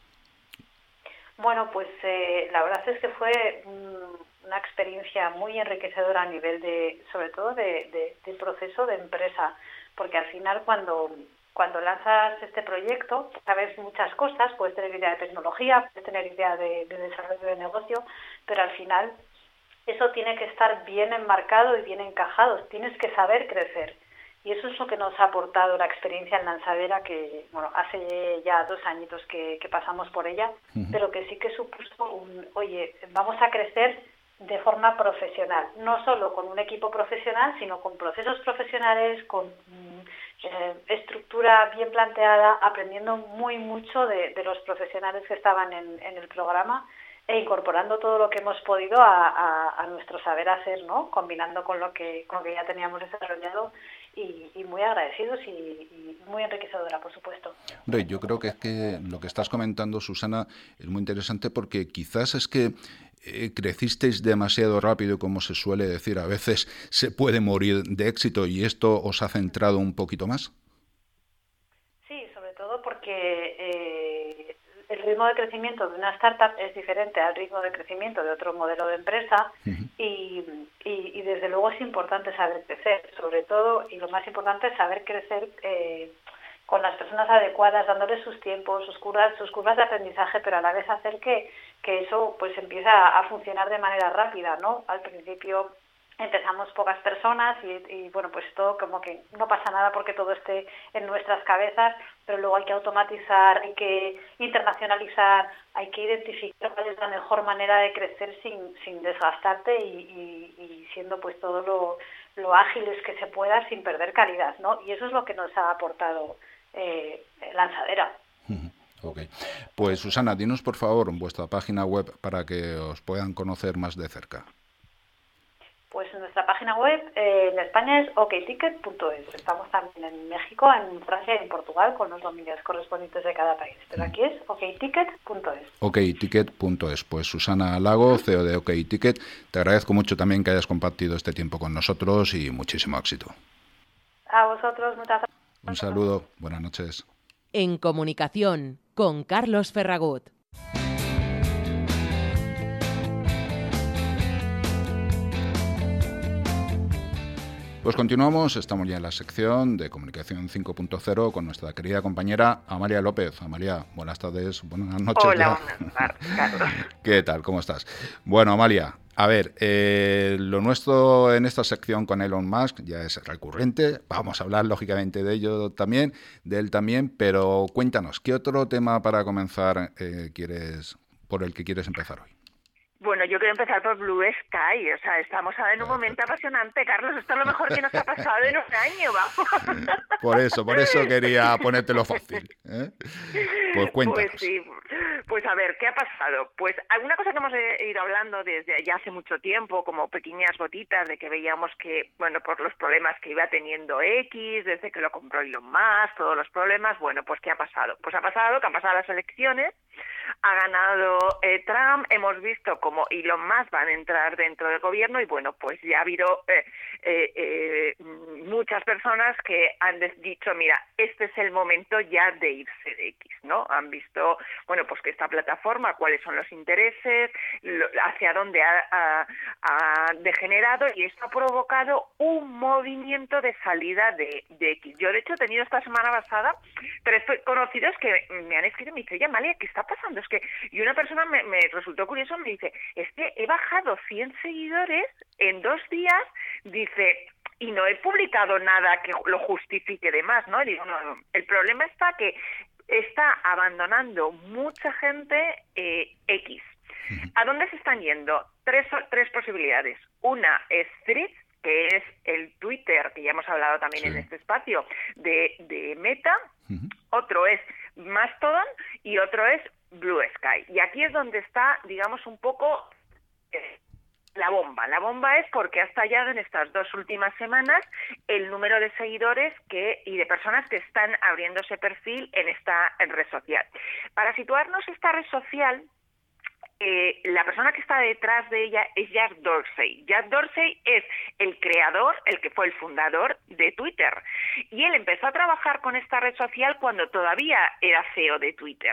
Bueno, pues eh, la verdad es que fue un, una experiencia muy enriquecedora a nivel de, sobre todo de, de, del proceso de empresa, porque al final cuando... Cuando lanzas este proyecto, sabes muchas cosas, puedes tener idea de tecnología, puedes tener idea de, de desarrollo de negocio, pero al final eso tiene que estar bien enmarcado y bien encajado, tienes que saber crecer. Y eso es lo que nos ha aportado la experiencia en Lanzadera, que bueno, hace ya dos añitos que, que pasamos por ella, uh-huh. pero que sí que supuso un, oye, vamos a crecer de forma profesional, no solo con un equipo profesional, sino con procesos profesionales, con eh, estructura bien planteada, aprendiendo muy mucho de, de los profesionales que estaban en, en el programa e incorporando todo lo que hemos podido a, a, a nuestro saber hacer, ¿no? Combinando con lo que con lo que ya teníamos desarrollado y, y muy agradecidos y, y muy enriquecedora, por supuesto. Hombre, yo creo que es que lo que estás comentando, Susana, es muy interesante porque quizás es que eh, crecisteis demasiado rápido y, como se suele decir, a veces se puede morir de éxito, y esto os ha centrado un poquito más. Sí, sobre todo porque eh, el ritmo de crecimiento de una startup es diferente al ritmo de crecimiento de otro modelo de empresa. Uh-huh. y, y, y desde luego es importante saber crecer, sobre todo, y lo más importante es saber crecer eh, con las personas adecuadas, dándoles sus tiempos, sus curvas, sus curvas de aprendizaje, pero a la vez hacer que, que eso pues empiece a, a funcionar de manera rápida, ¿no? Al principio empezamos pocas personas y, y bueno, pues todo como que no pasa nada porque todo esté en nuestras cabezas, pero luego hay que automatizar, hay que internacionalizar, hay que identificar cuál es la mejor manera de crecer sin, sin desgastarte y, y, y siendo pues todo lo, lo ágiles que se pueda sin perder calidad, ¿no? Y eso es lo que nos ha aportado eh, Lanzadera. Ok. Pues Susana, dinos por favor vuestra página web para que os puedan conocer más de cerca. Pues nuestra página web eh, en España es ok ticket punto es. Estamos también en México, en Francia y en Portugal con los dominios correspondientes de cada país. Pero aquí es ok ticket punto es. ok ticket punto es. Pues Susana Lago, C E O de OkTicket, te agradezco mucho también que hayas compartido este tiempo con nosotros y muchísimo éxito. A vosotros, muchas gracias. Un saludo, buenas noches. En Comunicación, con Carlos Ferragut. Pues continuamos, estamos ya en la sección de Comunicación cinco punto cero con nuestra querida compañera Amalia López. Amalia, buenas tardes, buenas noches. Hola, buenas tardes, Carlos. ¿Qué tal? ¿Cómo estás? Bueno, Amalia, a ver, eh, lo nuestro en esta sección con Elon Musk ya es recurrente. Vamos a hablar, lógicamente, de ello también, de él también, pero cuéntanos, ¿qué otro tema para comenzar eh, quieres, por el que quieres empezar hoy? Bueno, yo quiero empezar por Blue Sky, o sea, estamos ahora en un momento apasionante, Carlos, esto es lo mejor que nos ha pasado en un año, vamos. Por eso, por eso quería ponértelo fácil, ¿eh? Pues cuéntanos. Pues sí, pues a ver, ¿qué ha pasado? Pues alguna cosa que hemos ido hablando desde ya hace mucho tiempo, como pequeñas gotitas de que veíamos que, bueno, por los problemas que iba teniendo X, desde que lo compró Elon Musk, todos los problemas, bueno, pues ¿qué ha pasado? Pues ha pasado que han pasado las elecciones, ha ganado eh, Trump, hemos visto como Elon Musk van a entrar dentro del gobierno y bueno, pues ya ha habido eh, eh, eh, muchas personas que han dicho, mira, este es el momento ya de irse de X, ¿no? Han visto, bueno, pues que esta plataforma, cuáles son los intereses, lo, hacia dónde ha, ha, ha degenerado, y esto ha provocado un movimiento de salida de, de X. Yo, de hecho, he tenido esta semana pasada tres conocidos que me han escrito y me dicen, oye, Amalia, ¿qué está pasando? Es que, y una persona me, me resultó curioso, me dice, es que he bajado cien seguidores en dos días, dice, y no he publicado nada que lo justifique de más, ¿no? Y digo, no, no, el problema está que está abandonando mucha gente eh, X. ¿A dónde se están yendo? Tres, tres posibilidades. Una es Threads, que es el Twitter, que ya hemos hablado también sí. en este espacio, de, de Meta. Uh-huh. Otro es Mastodon y otro es Blue Sky. Y aquí es donde está, digamos, un poco eh, la bomba. La bomba es porque ha estallado en estas dos últimas semanas el número de seguidores que y de personas que están abriéndose perfil en esta en red social. Para situarnos, esta red social, Eh, la persona que está detrás de ella es Jack Dorsey. Jack Dorsey es el creador, el que fue el fundador de Twitter. Y él empezó a trabajar con esta red social cuando todavía era C E O de Twitter.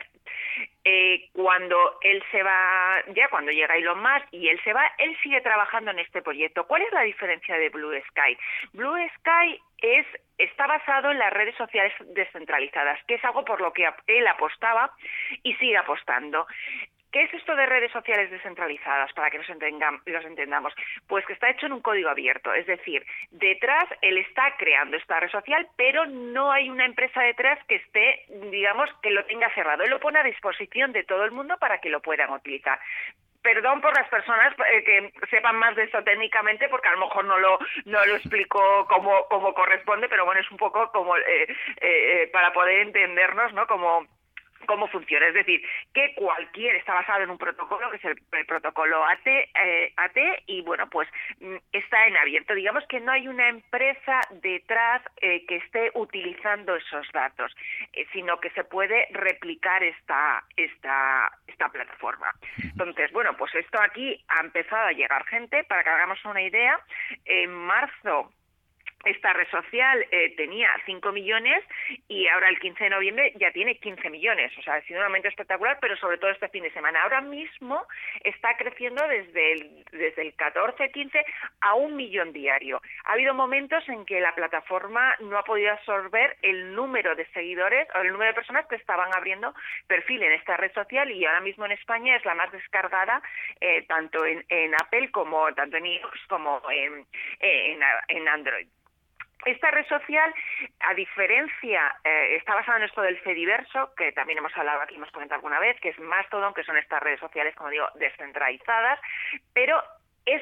Eh, cuando él se va, ya cuando llega Elon Musk y él se va, él sigue trabajando en este proyecto. ¿Cuál es la diferencia de Blue Sky? Blue Sky es está basado en las redes sociales descentralizadas, que es algo por lo que él apostaba y sigue apostando. ¿Qué es esto de redes sociales descentralizadas? Para que nos entendamos, los entendamos. Pues que está hecho en un código abierto. Es decir, detrás él está creando esta red social, pero no hay una empresa detrás que esté, digamos, que lo tenga cerrado. Él lo pone a disposición de todo el mundo para que lo puedan utilizar. Perdón por las personas eh, que sepan más de esto técnicamente, porque a lo mejor no lo no lo explico como, como corresponde, pero bueno, es un poco como eh, eh, para poder entendernos, ¿no? Como cómo funciona. Es decir, que cualquier, está basado en un protocolo, que es el, el protocolo A T, eh, A T, y bueno, pues está en abierto. Digamos que no hay una empresa detrás eh, que esté utilizando esos datos, eh, sino que se puede replicar esta, esta, esta plataforma. Entonces, bueno, pues esto aquí ha empezado a llegar gente. Para que hagamos una idea, en marzo esta red social eh, tenía cinco millones y ahora el quince de noviembre ya tiene quince millones. O sea, ha sido un aumento espectacular, pero sobre todo este fin de semana. Ahora mismo está creciendo desde el, desde el catorce, quince a un millón diario. Ha habido momentos en que la plataforma no ha podido absorber el número de seguidores o el número de personas que estaban abriendo perfil en esta red social, y ahora mismo en España es la más descargada eh, tanto en, en Apple como tanto en iOS como en, en, en Android. Esta red social, a diferencia, eh, está basada en esto del Fediverso, que también hemos hablado aquí, hemos comentado alguna vez, que es Mastodon, que son estas redes sociales, como digo, descentralizadas, pero es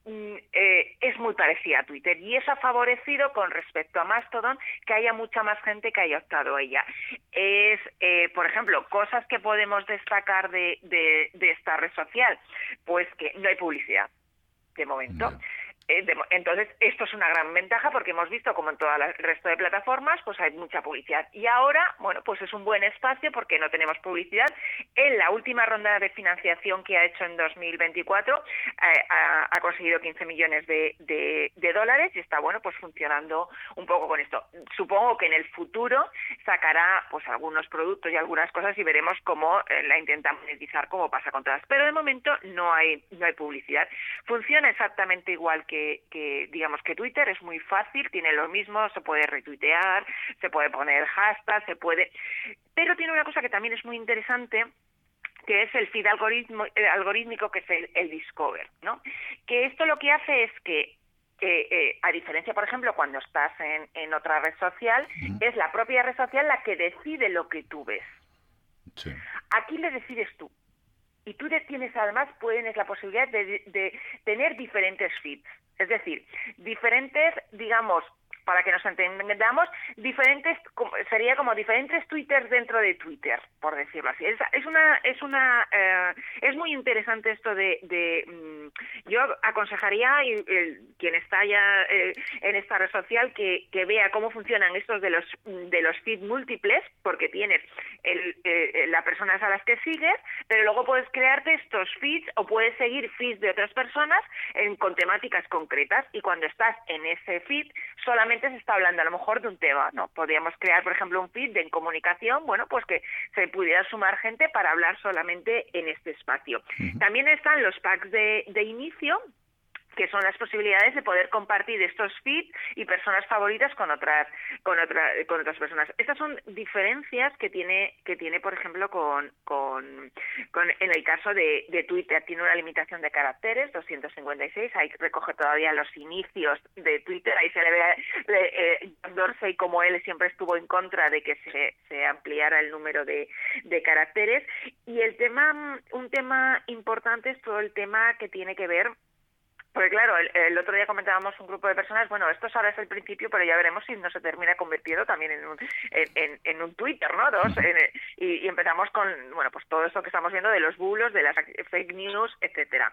eh, es muy parecida a Twitter, y eso ha favorecido con respecto a Mastodon que haya mucha más gente que haya optado a ella. Es, eh, por ejemplo, cosas que podemos destacar de, de, de esta red social, pues que no hay publicidad, de momento. No. Entonces, esto es una gran ventaja porque hemos visto como en todo el resto de plataformas pues hay mucha publicidad. Y ahora, bueno, pues es un buen espacio porque no tenemos publicidad. En la última ronda de financiación que ha hecho en dos mil veinticuatro eh, ha, ha conseguido quince millones de, de, de dólares y está, bueno, pues funcionando un poco con esto. Supongo que en el futuro sacará pues algunos productos y algunas cosas y veremos cómo eh, la intenta monetizar, como pasa con todas. Pero de momento no hay, no hay publicidad. Funciona exactamente igual que Que, que digamos que Twitter, es muy fácil, tiene lo mismo, se puede retuitear, se puede poner hashtag, se puede, pero tiene una cosa que también es muy interesante, que es el feed algoritmo, el algorítmico, que es el, el Discover, ¿no? Que esto lo que hace es que Eh, eh, a diferencia, por ejemplo, cuando estás en, en otra red social, uh-huh. es la propia red social la que decide lo que tú ves. Sí. Aquí le decides tú. Y tú tienes, además, tienes la posibilidad de, de, de tener diferentes feeds. Es decir, diferentes, digamos, para que nos entendamos, diferentes, sería como diferentes twitters dentro de Twitter, por decirlo así. Es, es una, es una, eh, es muy interesante esto de, de mm, yo aconsejaría y el, quien está ya eh, en esta red social que, que vea cómo funcionan estos de los, de los feeds múltiples, porque tienes el, eh, las personas a las que sigues, pero luego puedes crearte estos feeds o puedes seguir feeds de otras personas en, con temáticas concretas, y cuando estás en ese feed solamente se está hablando a lo mejor de un tema, ¿no? Podríamos crear, por ejemplo, un feed de comunicación, bueno, pues que se pudiera sumar gente para hablar solamente en este espacio. Uh-huh. También están los packs de, de inicio, que son las posibilidades de poder compartir estos feeds y personas favoritas con otras con otra, con otras personas. Estas son diferencias que tiene que tiene por ejemplo con con, con en el caso de, de Twitter. Tiene una limitación de caracteres, doscientos cincuenta y seis, ahí recoge todavía los inicios de Twitter, ahí se le ve eh, John Dorsey como él siempre estuvo en contra de que se, se ampliara el número de, de caracteres. Y el tema, un tema importante es todo el tema que tiene que ver. Porque claro, el, el otro día comentábamos un grupo de personas, bueno, esto ahora es el principio, pero ya veremos si no se termina convirtiendo también en un en, en, en un Twitter, ¿no? Dos, en, y, y empezamos con, bueno, pues todo esto que estamos viendo de los bulos, de las fake news, etcétera.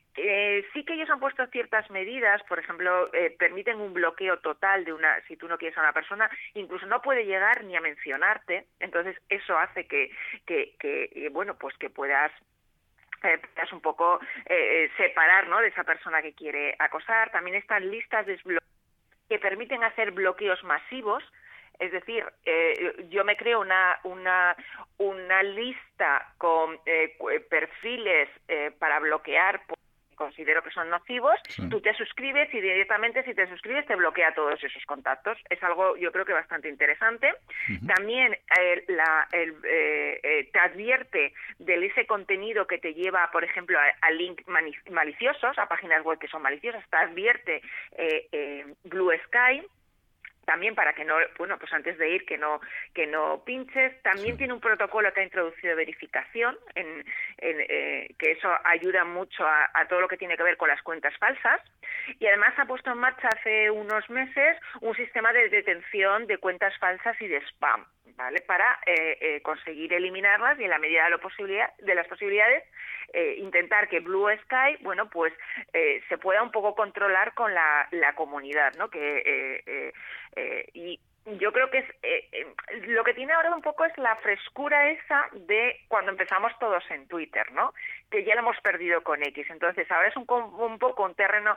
Eh, sí que ellos han puesto ciertas medidas, por ejemplo, eh, permiten un bloqueo total de una, si tú no quieres a una persona, incluso no puede llegar ni a mencionarte, entonces eso hace que, que, que bueno, pues que puedas Eh, es un poco eh, separar, ¿no?, de esa persona que quiere acosar. También están listas de que permiten hacer bloqueos masivos, es decir, eh, yo me creo una una una lista con eh, perfiles eh, para bloquear, considero que son nocivos, sí. Tú te suscribes y directamente si te suscribes te bloquea todos esos contactos. Es algo yo creo que bastante interesante. Uh-huh. También eh, la, el, eh, eh, te advierte de ese contenido que te lleva, por ejemplo, a, a links maliciosos, a páginas web que son maliciosas. Te advierte eh, eh, Blue Sky, también para que no, bueno, pues antes de ir que no que no pinches. También sí. Tiene un protocolo que ha introducido verificación, en, en eh, que eso ayuda mucho a, a todo lo que tiene que ver con las cuentas falsas, y además ha puesto en marcha hace unos meses un sistema de detención de cuentas falsas y de spam. ¿vale? Para eh, eh, conseguir eliminarlas y en la medida de, lo posibilidad, de las posibilidades eh, intentar que Blue Sky, bueno, pues eh, se pueda un poco controlar con la, la comunidad, ¿no? Que eh, eh, eh, y yo creo que es eh, eh, lo que tiene ahora un poco es la frescura esa de cuando empezamos todos en Twitter, ¿no? Que ya lo hemos perdido con X. Entonces ahora es un, un poco un terreno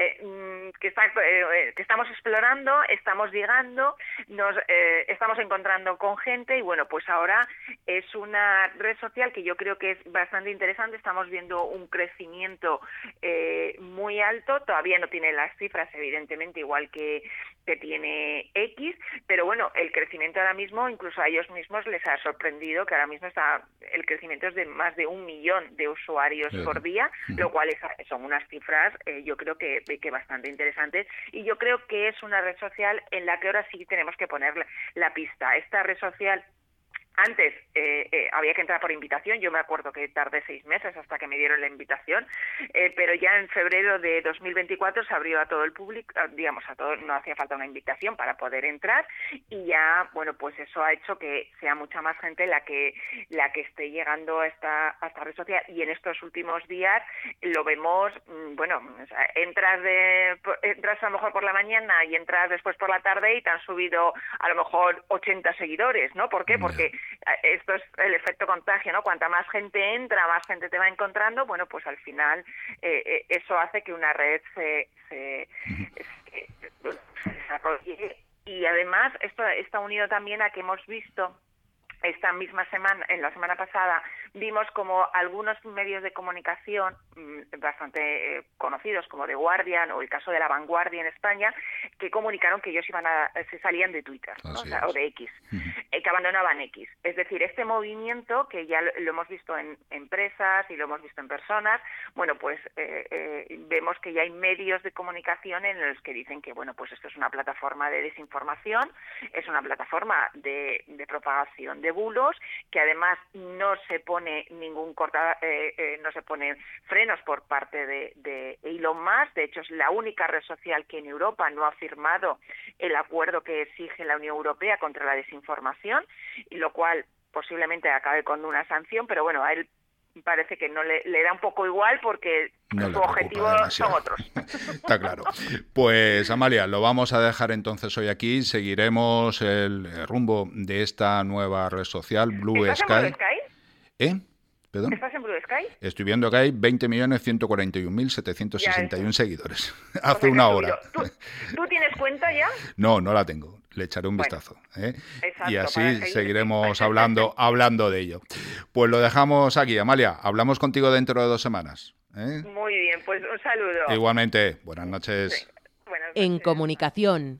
eh, que está eh, que estamos explorando, estamos llegando, nos eh, estamos encontrando con gente y bueno, pues ahora es una red social que yo creo que es bastante interesante. Estamos viendo un crecimiento eh, muy alto. Todavía no tiene las cifras, evidentemente, igual que que tiene X, pero bueno, el crecimiento ahora mismo, incluso a ellos mismos les ha sorprendido que ahora mismo está el crecimiento es de más de un millón de usuarios sí. por día, uh-huh. lo cual es, son unas cifras eh, yo creo que, que bastante interesantes y yo creo que es una red social en la que ahora sí tenemos que poner la, la pista. Esta red social antes eh, eh, había que entrar por invitación, yo me acuerdo que tardé seis meses hasta que me dieron la invitación, eh, pero ya en febrero de dos mil veinticuatro se abrió a todo el público, digamos, a todo, no hacía falta una invitación para poder entrar y ya, bueno, pues eso ha hecho que sea mucha más gente la que la que esté llegando a esta, a esta red social y en estos últimos días lo vemos, bueno, o sea, entras, de, entras a lo mejor por la mañana y entras después por la tarde y te han subido a lo mejor ochenta seguidores, ¿no? ¿Por qué? Porque esto es el efecto contagio, ¿no? Cuanta más gente entra, más gente te va encontrando, bueno, pues al final eh, eh, eso hace que una red se, se, se, se desarrolle y además esto está unido también a que hemos visto esta misma semana, en la semana pasada, vimos como algunos medios de comunicación mmm, bastante eh, conocidos, como The Guardian o el caso de La Vanguardia en España, que comunicaron que ellos iban a, se salían de Twitter, ¿no? O, sea, o de X, uh-huh. eh, que abandonaban X. Es decir, este movimiento, que ya lo, lo hemos visto en empresas y lo hemos visto en personas, bueno, pues eh, eh, vemos que ya hay medios de comunicación en los que dicen que, bueno, pues esto es una plataforma de desinformación, es una plataforma de, de propagación de bulos, que además no se pone ningún corta, eh, eh, no se pone frenos por parte de, de Elon Musk. De hecho, es la única red social que en Europa no ha firmado el acuerdo que exige la Unión Europea contra la desinformación, y lo cual posiblemente acabe con una sanción, pero bueno, a él parece que no le, le da un poco igual porque no su objetivo son otros. Está claro. Pues Amalia, lo vamos a dejar entonces hoy aquí. Seguiremos el rumbo de esta nueva red social, Blue ¿Estás Sky. en Blue Sky? ¿Eh? ¿Perdón? ¿Estás en Blue Sky? Estoy viendo que hay veinte millones ciento cuarenta y un mil setecientos sesenta y uno seguidores. Hace una hora. ¿Tú, ¿Tú tienes cuenta ya? No, no la tengo. Le echaré un bueno, vistazo. ¿eh? Exacto, y así seguir. seguiremos hablando, hablando de ello. Pues lo dejamos aquí. Amalia, hablamos contigo dentro de dos semanas. ¿eh? Muy bien, pues un saludo. Igualmente. Buenas noches. Sí. Buenas noches. En comunicación.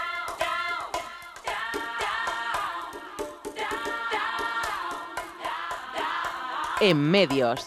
En medios.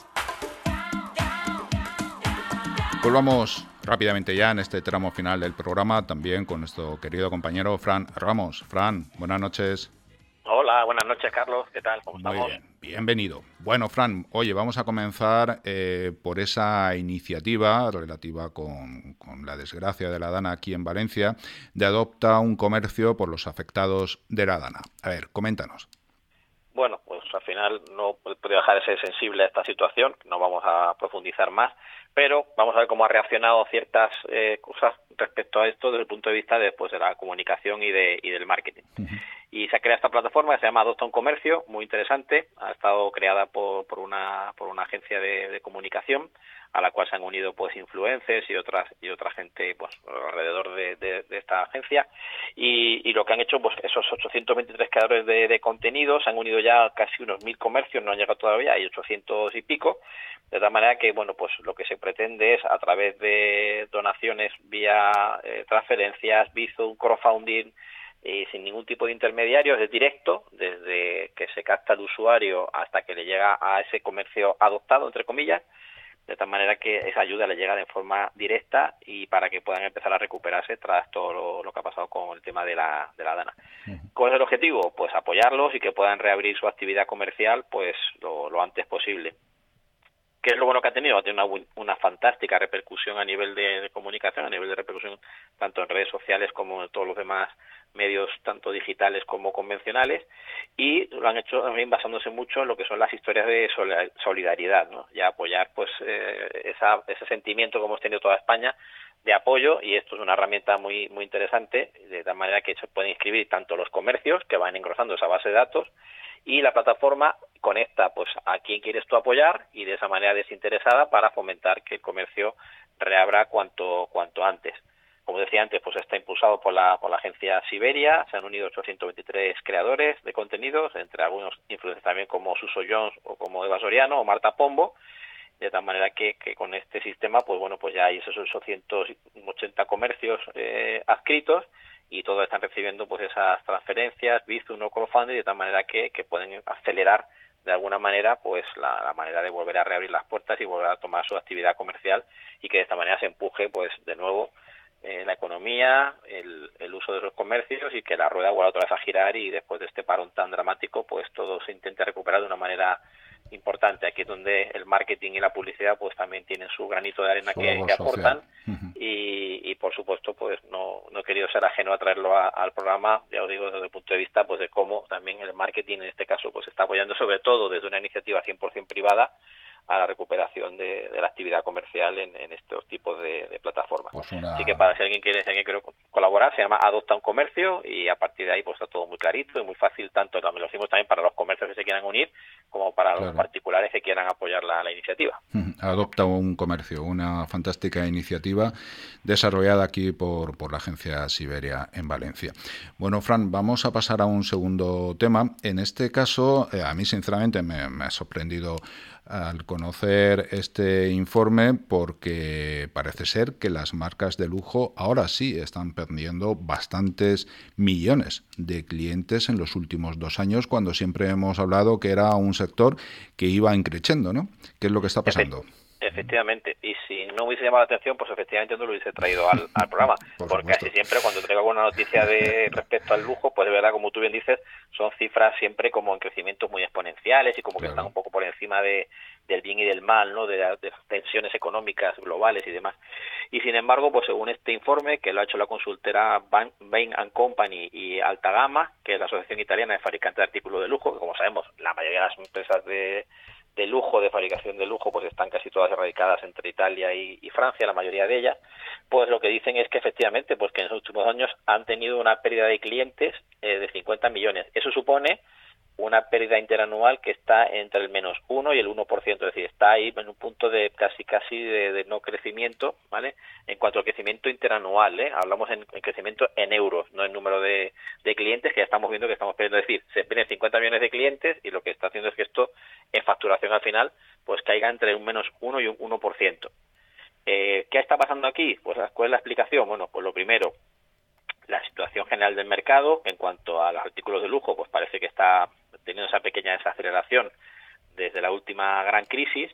Pues vamos rápidamente ya en este tramo final del programa, también con nuestro querido compañero Fran Ramos. Fran, buenas noches. Hola, buenas noches, Carlos. ¿Qué tal? ¿Cómo estamos? Muy bien, bienvenido. Bueno, Fran, oye, vamos a comenzar eh, por esa iniciativa relativa con, con la desgracia de la Dana aquí en Valencia, de Adopta un Comercio por los afectados de la Dana. A ver, coméntanos. Bueno, pues al final no puedo dejar de ser sensible a esta situación, no vamos a profundizar más, pero vamos a ver cómo ha reaccionado ciertas eh, cosas respecto a esto desde el punto de vista de, pues, de la comunicación y, de, y del marketing. Uh-huh. Y se ha creado esta plataforma que se llama Adopta un Comercio, muy interesante, ha estado creada por, por, una, por una agencia de, de comunicación a la cual se han unido pues influencers y otras y otra gente pues alrededor de, de, de esta agencia y, y lo que han hecho pues esos ochocientos veintitrés creadores de, de contenidos se han unido ya casi unos mil comercios, no han llegado todavía, hay ochocientos y pico, de tal manera que bueno pues lo que se pretende es a través de donaciones vía eh, transferencias, Bizum, crowdfunding y sin ningún tipo de intermediarios, es directo desde que se capta el usuario hasta que le llega a ese comercio adoptado entre comillas, de tal manera que esa ayuda le llega de forma directa y para que puedan empezar a recuperarse tras todo lo, lo que ha pasado con el tema de la de la Dana. ¿Cuál es el objetivo? Pues apoyarlos y que puedan reabrir su actividad comercial pues lo, lo antes posible. ¿Qué es lo bueno que ha tenido? Ha tenido una, una fantástica repercusión a nivel de, de comunicación, a nivel de repercusión tanto en redes sociales como en todos los demás medios, tanto digitales como convencionales, y lo han hecho también basándose mucho en lo que son las historias de solidaridad, ¿no? Y apoyar pues eh, esa, ese sentimiento que hemos tenido toda España de apoyo, y esto es una herramienta muy muy interesante, de tal manera que se pueden inscribir tanto los comercios, que van engrosando esa base de datos, y la plataforma conecta pues a quién quieres tú apoyar, y de esa manera desinteresada para fomentar que el comercio reabra cuanto cuanto antes. Como decía antes, pues está impulsado por la por la agencia Siberia, se han unido ochocientos veintitrés creadores de contenidos, entre algunos influencers también como Suso Jones o como Eva Soriano o Marta Pombo, de tal manera que, que con este sistema, pues bueno, pues ya hay esos ochocientos ochenta comercios eh, adscritos, y todos están recibiendo pues esas transferencias, Bizum o crowdfunding, de tal manera que, que pueden acelerar de alguna manera pues la, la manera de volver a reabrir las puertas y volver a tomar su actividad comercial, y que de esta manera se empuje pues de nuevo eh, la economía, el, el uso de esos comercios, y que la rueda vuelva otra vez a girar, y después de este parón tan dramático pues todo se intente recuperar de una manera importante. Aquí es donde el marketing y la publicidad pues también tienen su granito de arena que, que aportan, uh-huh. y, y por supuesto pues no, no he querido ser ajeno a traerlo a, al programa, ya os digo, desde el punto de vista pues de cómo también el marketing en este caso pues está apoyando, sobre todo desde una iniciativa cien por ciento privada, a la recuperación de, de la actividad comercial en, en estos tipos de, de plataformas. Pues una... Así que para si alguien quiere, si alguien quiere colaborar, se llama Adopta un Comercio, y a partir de ahí pues está todo muy clarito y muy fácil, tanto también lo hicimos también para los comercios que se quieran unir, como para claro. los particulares que quieran apoyar la, la iniciativa. Adopta un Comercio, una fantástica iniciativa desarrollada aquí por, por la agencia Siberia en Valencia. Bueno, Fran, vamos a pasar a un segundo tema. En este caso, eh, a mí sinceramente me, me ha sorprendido al conocer este informe, porque parece ser que las marcas de lujo ahora sí están perdiendo bastantes millones de clientes en los últimos dos años, cuando siempre hemos hablado que era un sector que iba increciendo, ¿no? ¿Qué es lo que está pasando? Efectivamente, y si no hubiese llamado la atención, pues efectivamente no lo hubiese traído al, al programa, Por porque supuesto. Casi siempre cuando traigo alguna noticia de respecto al lujo, pues de verdad, como tú bien dices, son cifras siempre como en crecimientos muy exponenciales, y como claro. que están un poco por encima de del bien y del mal, ¿no? De, de las tensiones económicas globales y demás. Y sin embargo, pues según este informe, que lo ha hecho la consultora Bain and Company y Altagama, que es la Asociación Italiana de Fabricantes de Artículos de Lujo, que como sabemos, la mayoría de las empresas de de lujo, de fabricación de lujo, pues están casi todas erradicadas entre Italia y, y Francia, la mayoría de ellas, pues lo que dicen es que efectivamente, pues que en los últimos años han tenido una pérdida de clientes eh, de cincuenta millones. Eso supone una pérdida interanual que está entre el menos uno y el uno por ciento, es decir, está ahí en un punto de casi casi de, de no crecimiento, ¿vale? En cuanto al crecimiento interanual, ¿eh? Hablamos en, en crecimiento en euros, no en número de, de clientes, que ya estamos viendo que estamos perdiendo. Es decir, se pierden cincuenta millones de clientes, y lo que está haciendo es que esto, en facturación al final, pues caiga entre un menos uno y un uno por ciento. Eh, ¿Qué está pasando aquí? Pues, ¿cuál es la explicación? Bueno, pues lo primero, la situación general del mercado en cuanto a los artículos de lujo, pues parece que está teniendo esa pequeña desaceleración desde la última gran crisis,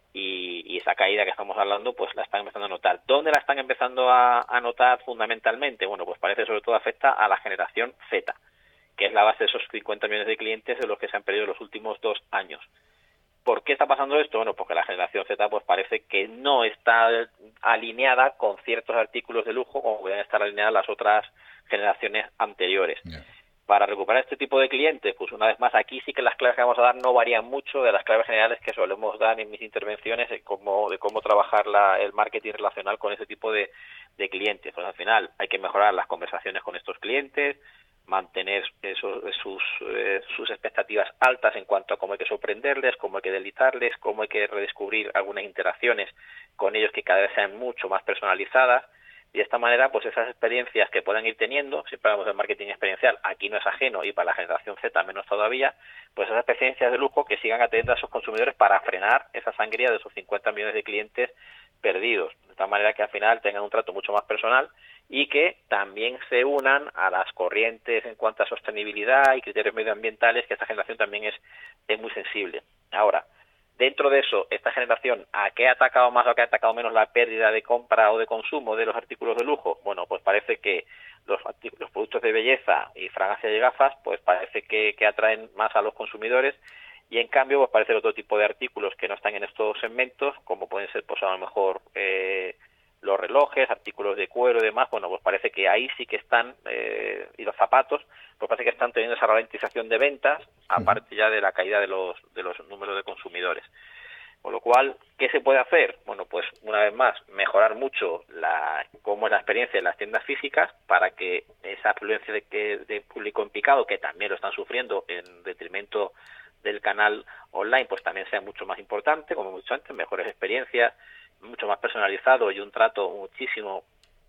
y, y esa caída que estamos hablando pues la están empezando a notar. ¿Dónde la están empezando a, a notar fundamentalmente? Bueno, pues parece sobre todo afecta a la generación Z, que es la base de esos cincuenta millones de clientes de los que se han perdido en los últimos dos años. ¿Por qué está pasando esto? Bueno, porque la generación Z pues parece que no está alineada con ciertos artículos de lujo como pueden estar alineadas las otras generaciones anteriores. Yeah. Para recuperar este tipo de clientes, pues una vez más, aquí sí que las claves que vamos a dar no varían mucho de las claves generales que solemos dar en mis intervenciones de cómo, de cómo trabajar la, el marketing relacional con ese tipo de, de clientes. Pues al final hay que mejorar las conversaciones con estos clientes, mantener esos, sus, eh, sus expectativas altas en cuanto a cómo hay que sorprenderles, cómo hay que deleitarles, cómo hay que redescubrir algunas interacciones con ellos que cada vez sean mucho más personalizadas. Y de esta manera, pues esas experiencias que puedan ir teniendo, siempre hablamos de marketing experiencial, aquí no es ajeno, y para la generación Z menos todavía, pues esas experiencias de lujo que sigan atendiendo a esos consumidores para frenar esa sangría de esos cincuenta millones de clientes perdidos. De esta manera que al final tengan un trato mucho más personal, y que también se unan a las corrientes en cuanto a sostenibilidad y criterios medioambientales, que esta generación también es, es muy sensible. Ahora, dentro de eso, esta generación, ¿a qué ha atacado más o a qué ha atacado menos la pérdida de compra o de consumo de los artículos de lujo? Bueno, pues parece que los, los productos de belleza y fragancias y gafas, pues parece que, que atraen más a los consumidores, Y en cambio, pues aparecen otro tipo de artículos que no están en estos segmentos, como pueden ser, pues a lo mejor, eh, los relojes, artículos de cuero y demás. Bueno, pues parece que ahí sí que están, eh, y los zapatos, pues parece que están teniendo esa ralentización de ventas, aparte ya de la caída de los, de los números de consumidores. Con lo cual, ¿qué se puede hacer? Bueno, pues una vez más, mejorar mucho la cómo es la experiencia de las tiendas físicas para que esa afluencia de, que, de público en picado, que también lo están sufriendo en detrimento del canal online, pues también sea mucho más importante, como hemos dicho antes, mejores experiencias, mucho más personalizado y un trato muchísimo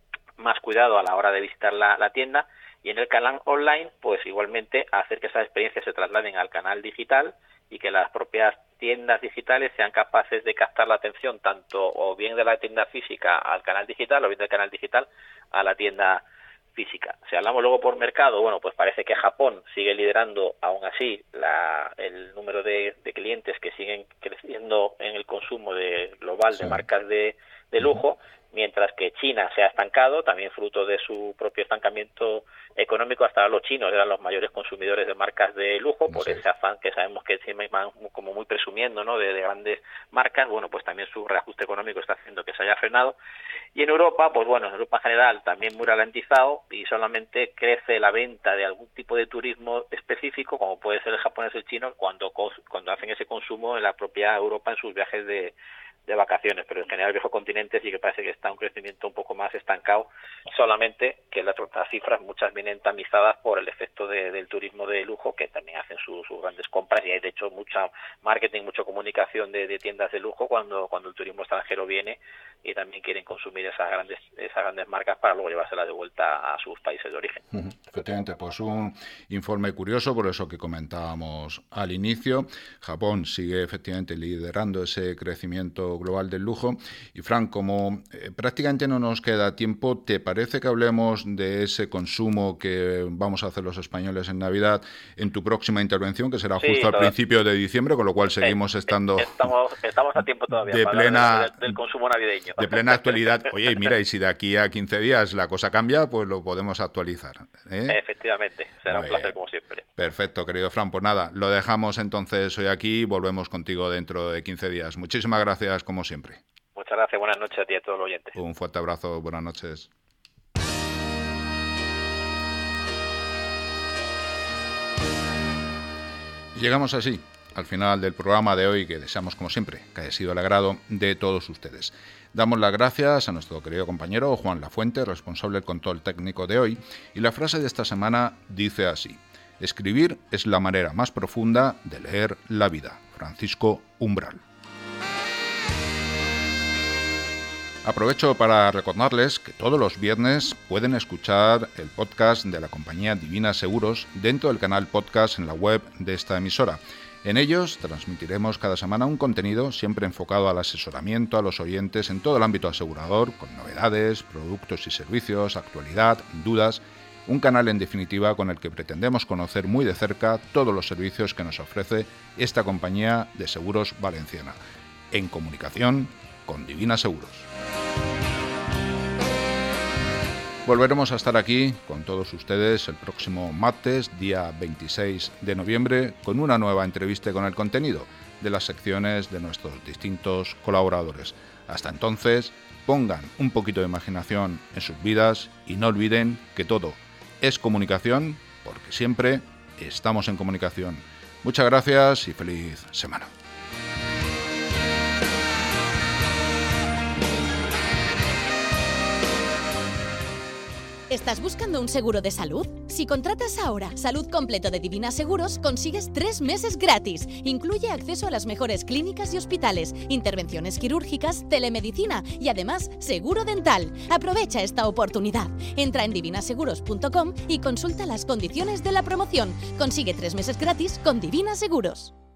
más cuidado a la hora de visitar la, la tienda. Y en el canal online, pues igualmente hacer que esas experiencias se trasladen al canal digital y que las propias tiendas digitales sean capaces de captar la atención tanto o bien de la tienda física al canal digital o bien del canal digital a la tienda física. Si hablamos luego por mercado, bueno, pues parece que Japón sigue liderando aún así la, el número de, de clientes que siguen creciendo en el consumo de global de sí. marcas de, de lujo, mientras que China se ha estancado, también fruto de su propio estancamiento económico. Hasta ahora los chinos eran los mayores consumidores de marcas de lujo, por sí. ese afán que sabemos que siempre van como muy presumiendo, ¿no?, de, de grandes marcas. Bueno, pues también su reajuste económico está haciendo que se haya frenado. Y en Europa, pues bueno, en Europa en general también muy ralentizado y solamente crece la venta de algún tipo de turismo específico, como puede ser el japonés y el chino, cuando, cuando hacen ese consumo en la propia Europa en sus viajes de de vacaciones, pero en general el viejo continente sí que parece que está un crecimiento un poco más estancado, solamente que las otras cifras muchas vienen tamizadas por el efecto de, del turismo de lujo, que también hacen sus, sus grandes compras, y hay de hecho mucha marketing, mucha comunicación de, de tiendas de lujo cuando cuando el turismo extranjero viene y también quieren consumir esas grandes esas grandes marcas para luego llevárselas de vuelta a sus países de origen. Uh-huh. Efectivamente, pues un informe curioso, por eso que comentábamos al inicio. Japón sigue efectivamente liderando ese crecimiento global del lujo. Y Fran, como eh, prácticamente no nos queda tiempo, ¿te parece que hablemos de ese consumo que vamos a hacer los españoles en Navidad en tu próxima intervención, que será sí, justo todo. al principio de diciembre, con lo cual seguimos eh, estando... Estamos, estamos a tiempo todavía de para plena, del, del consumo navideño. De plena actualidad. Oye, mira, y si de aquí a quince días la cosa cambia, pues lo podemos actualizar, ¿eh? Efectivamente, será Muy un placer bien. Como siempre. Perfecto, querido Fran. Pues nada, lo dejamos entonces hoy aquí y volvemos contigo dentro de quince días. Muchísimas gracias, como siempre. Muchas gracias, buenas noches a ti y a todos los oyentes. Un fuerte abrazo, buenas noches. Y llegamos así al final del programa de hoy, que deseamos, como siempre, que haya sido el agrado de todos ustedes. Damos las gracias a nuestro querido compañero Juan Lafuente, responsable del control técnico de hoy, y la frase de esta semana dice así: escribir es la manera más profunda de leer la vida. Francisco Umbral. Aprovecho para recordarles que todos los viernes pueden escuchar el podcast de la compañía Divina Seguros dentro del canal podcast en la web de esta emisora. En ellos transmitiremos cada semana un contenido siempre enfocado al asesoramiento a los oyentes en todo el ámbito asegurador, con novedades, productos y servicios, actualidad, dudas. Un canal en definitiva con el que pretendemos conocer muy de cerca todos los servicios que nos ofrece esta compañía de seguros valenciana. En comunicación con Divina Seguros. Volveremos a estar aquí con todos ustedes el próximo martes, día veintiséis de noviembre, con una nueva entrevista con el contenido de las secciones de nuestros distintos colaboradores. Hasta entonces, pongan un poquito de imaginación en sus vidas y no olviden que todo es comunicación, porque siempre estamos en comunicación. Muchas gracias y feliz semana. ¿Estás buscando un seguro de salud? Si contratas ahora Salud Completo de Divina Seguros, consigues tres meses gratis. Incluye acceso a las mejores clínicas y hospitales, intervenciones quirúrgicas, telemedicina y además seguro dental. Aprovecha esta oportunidad. Entra en divina seguros punto com y consulta las condiciones de la promoción. Consigue tres meses gratis con Divina Seguros.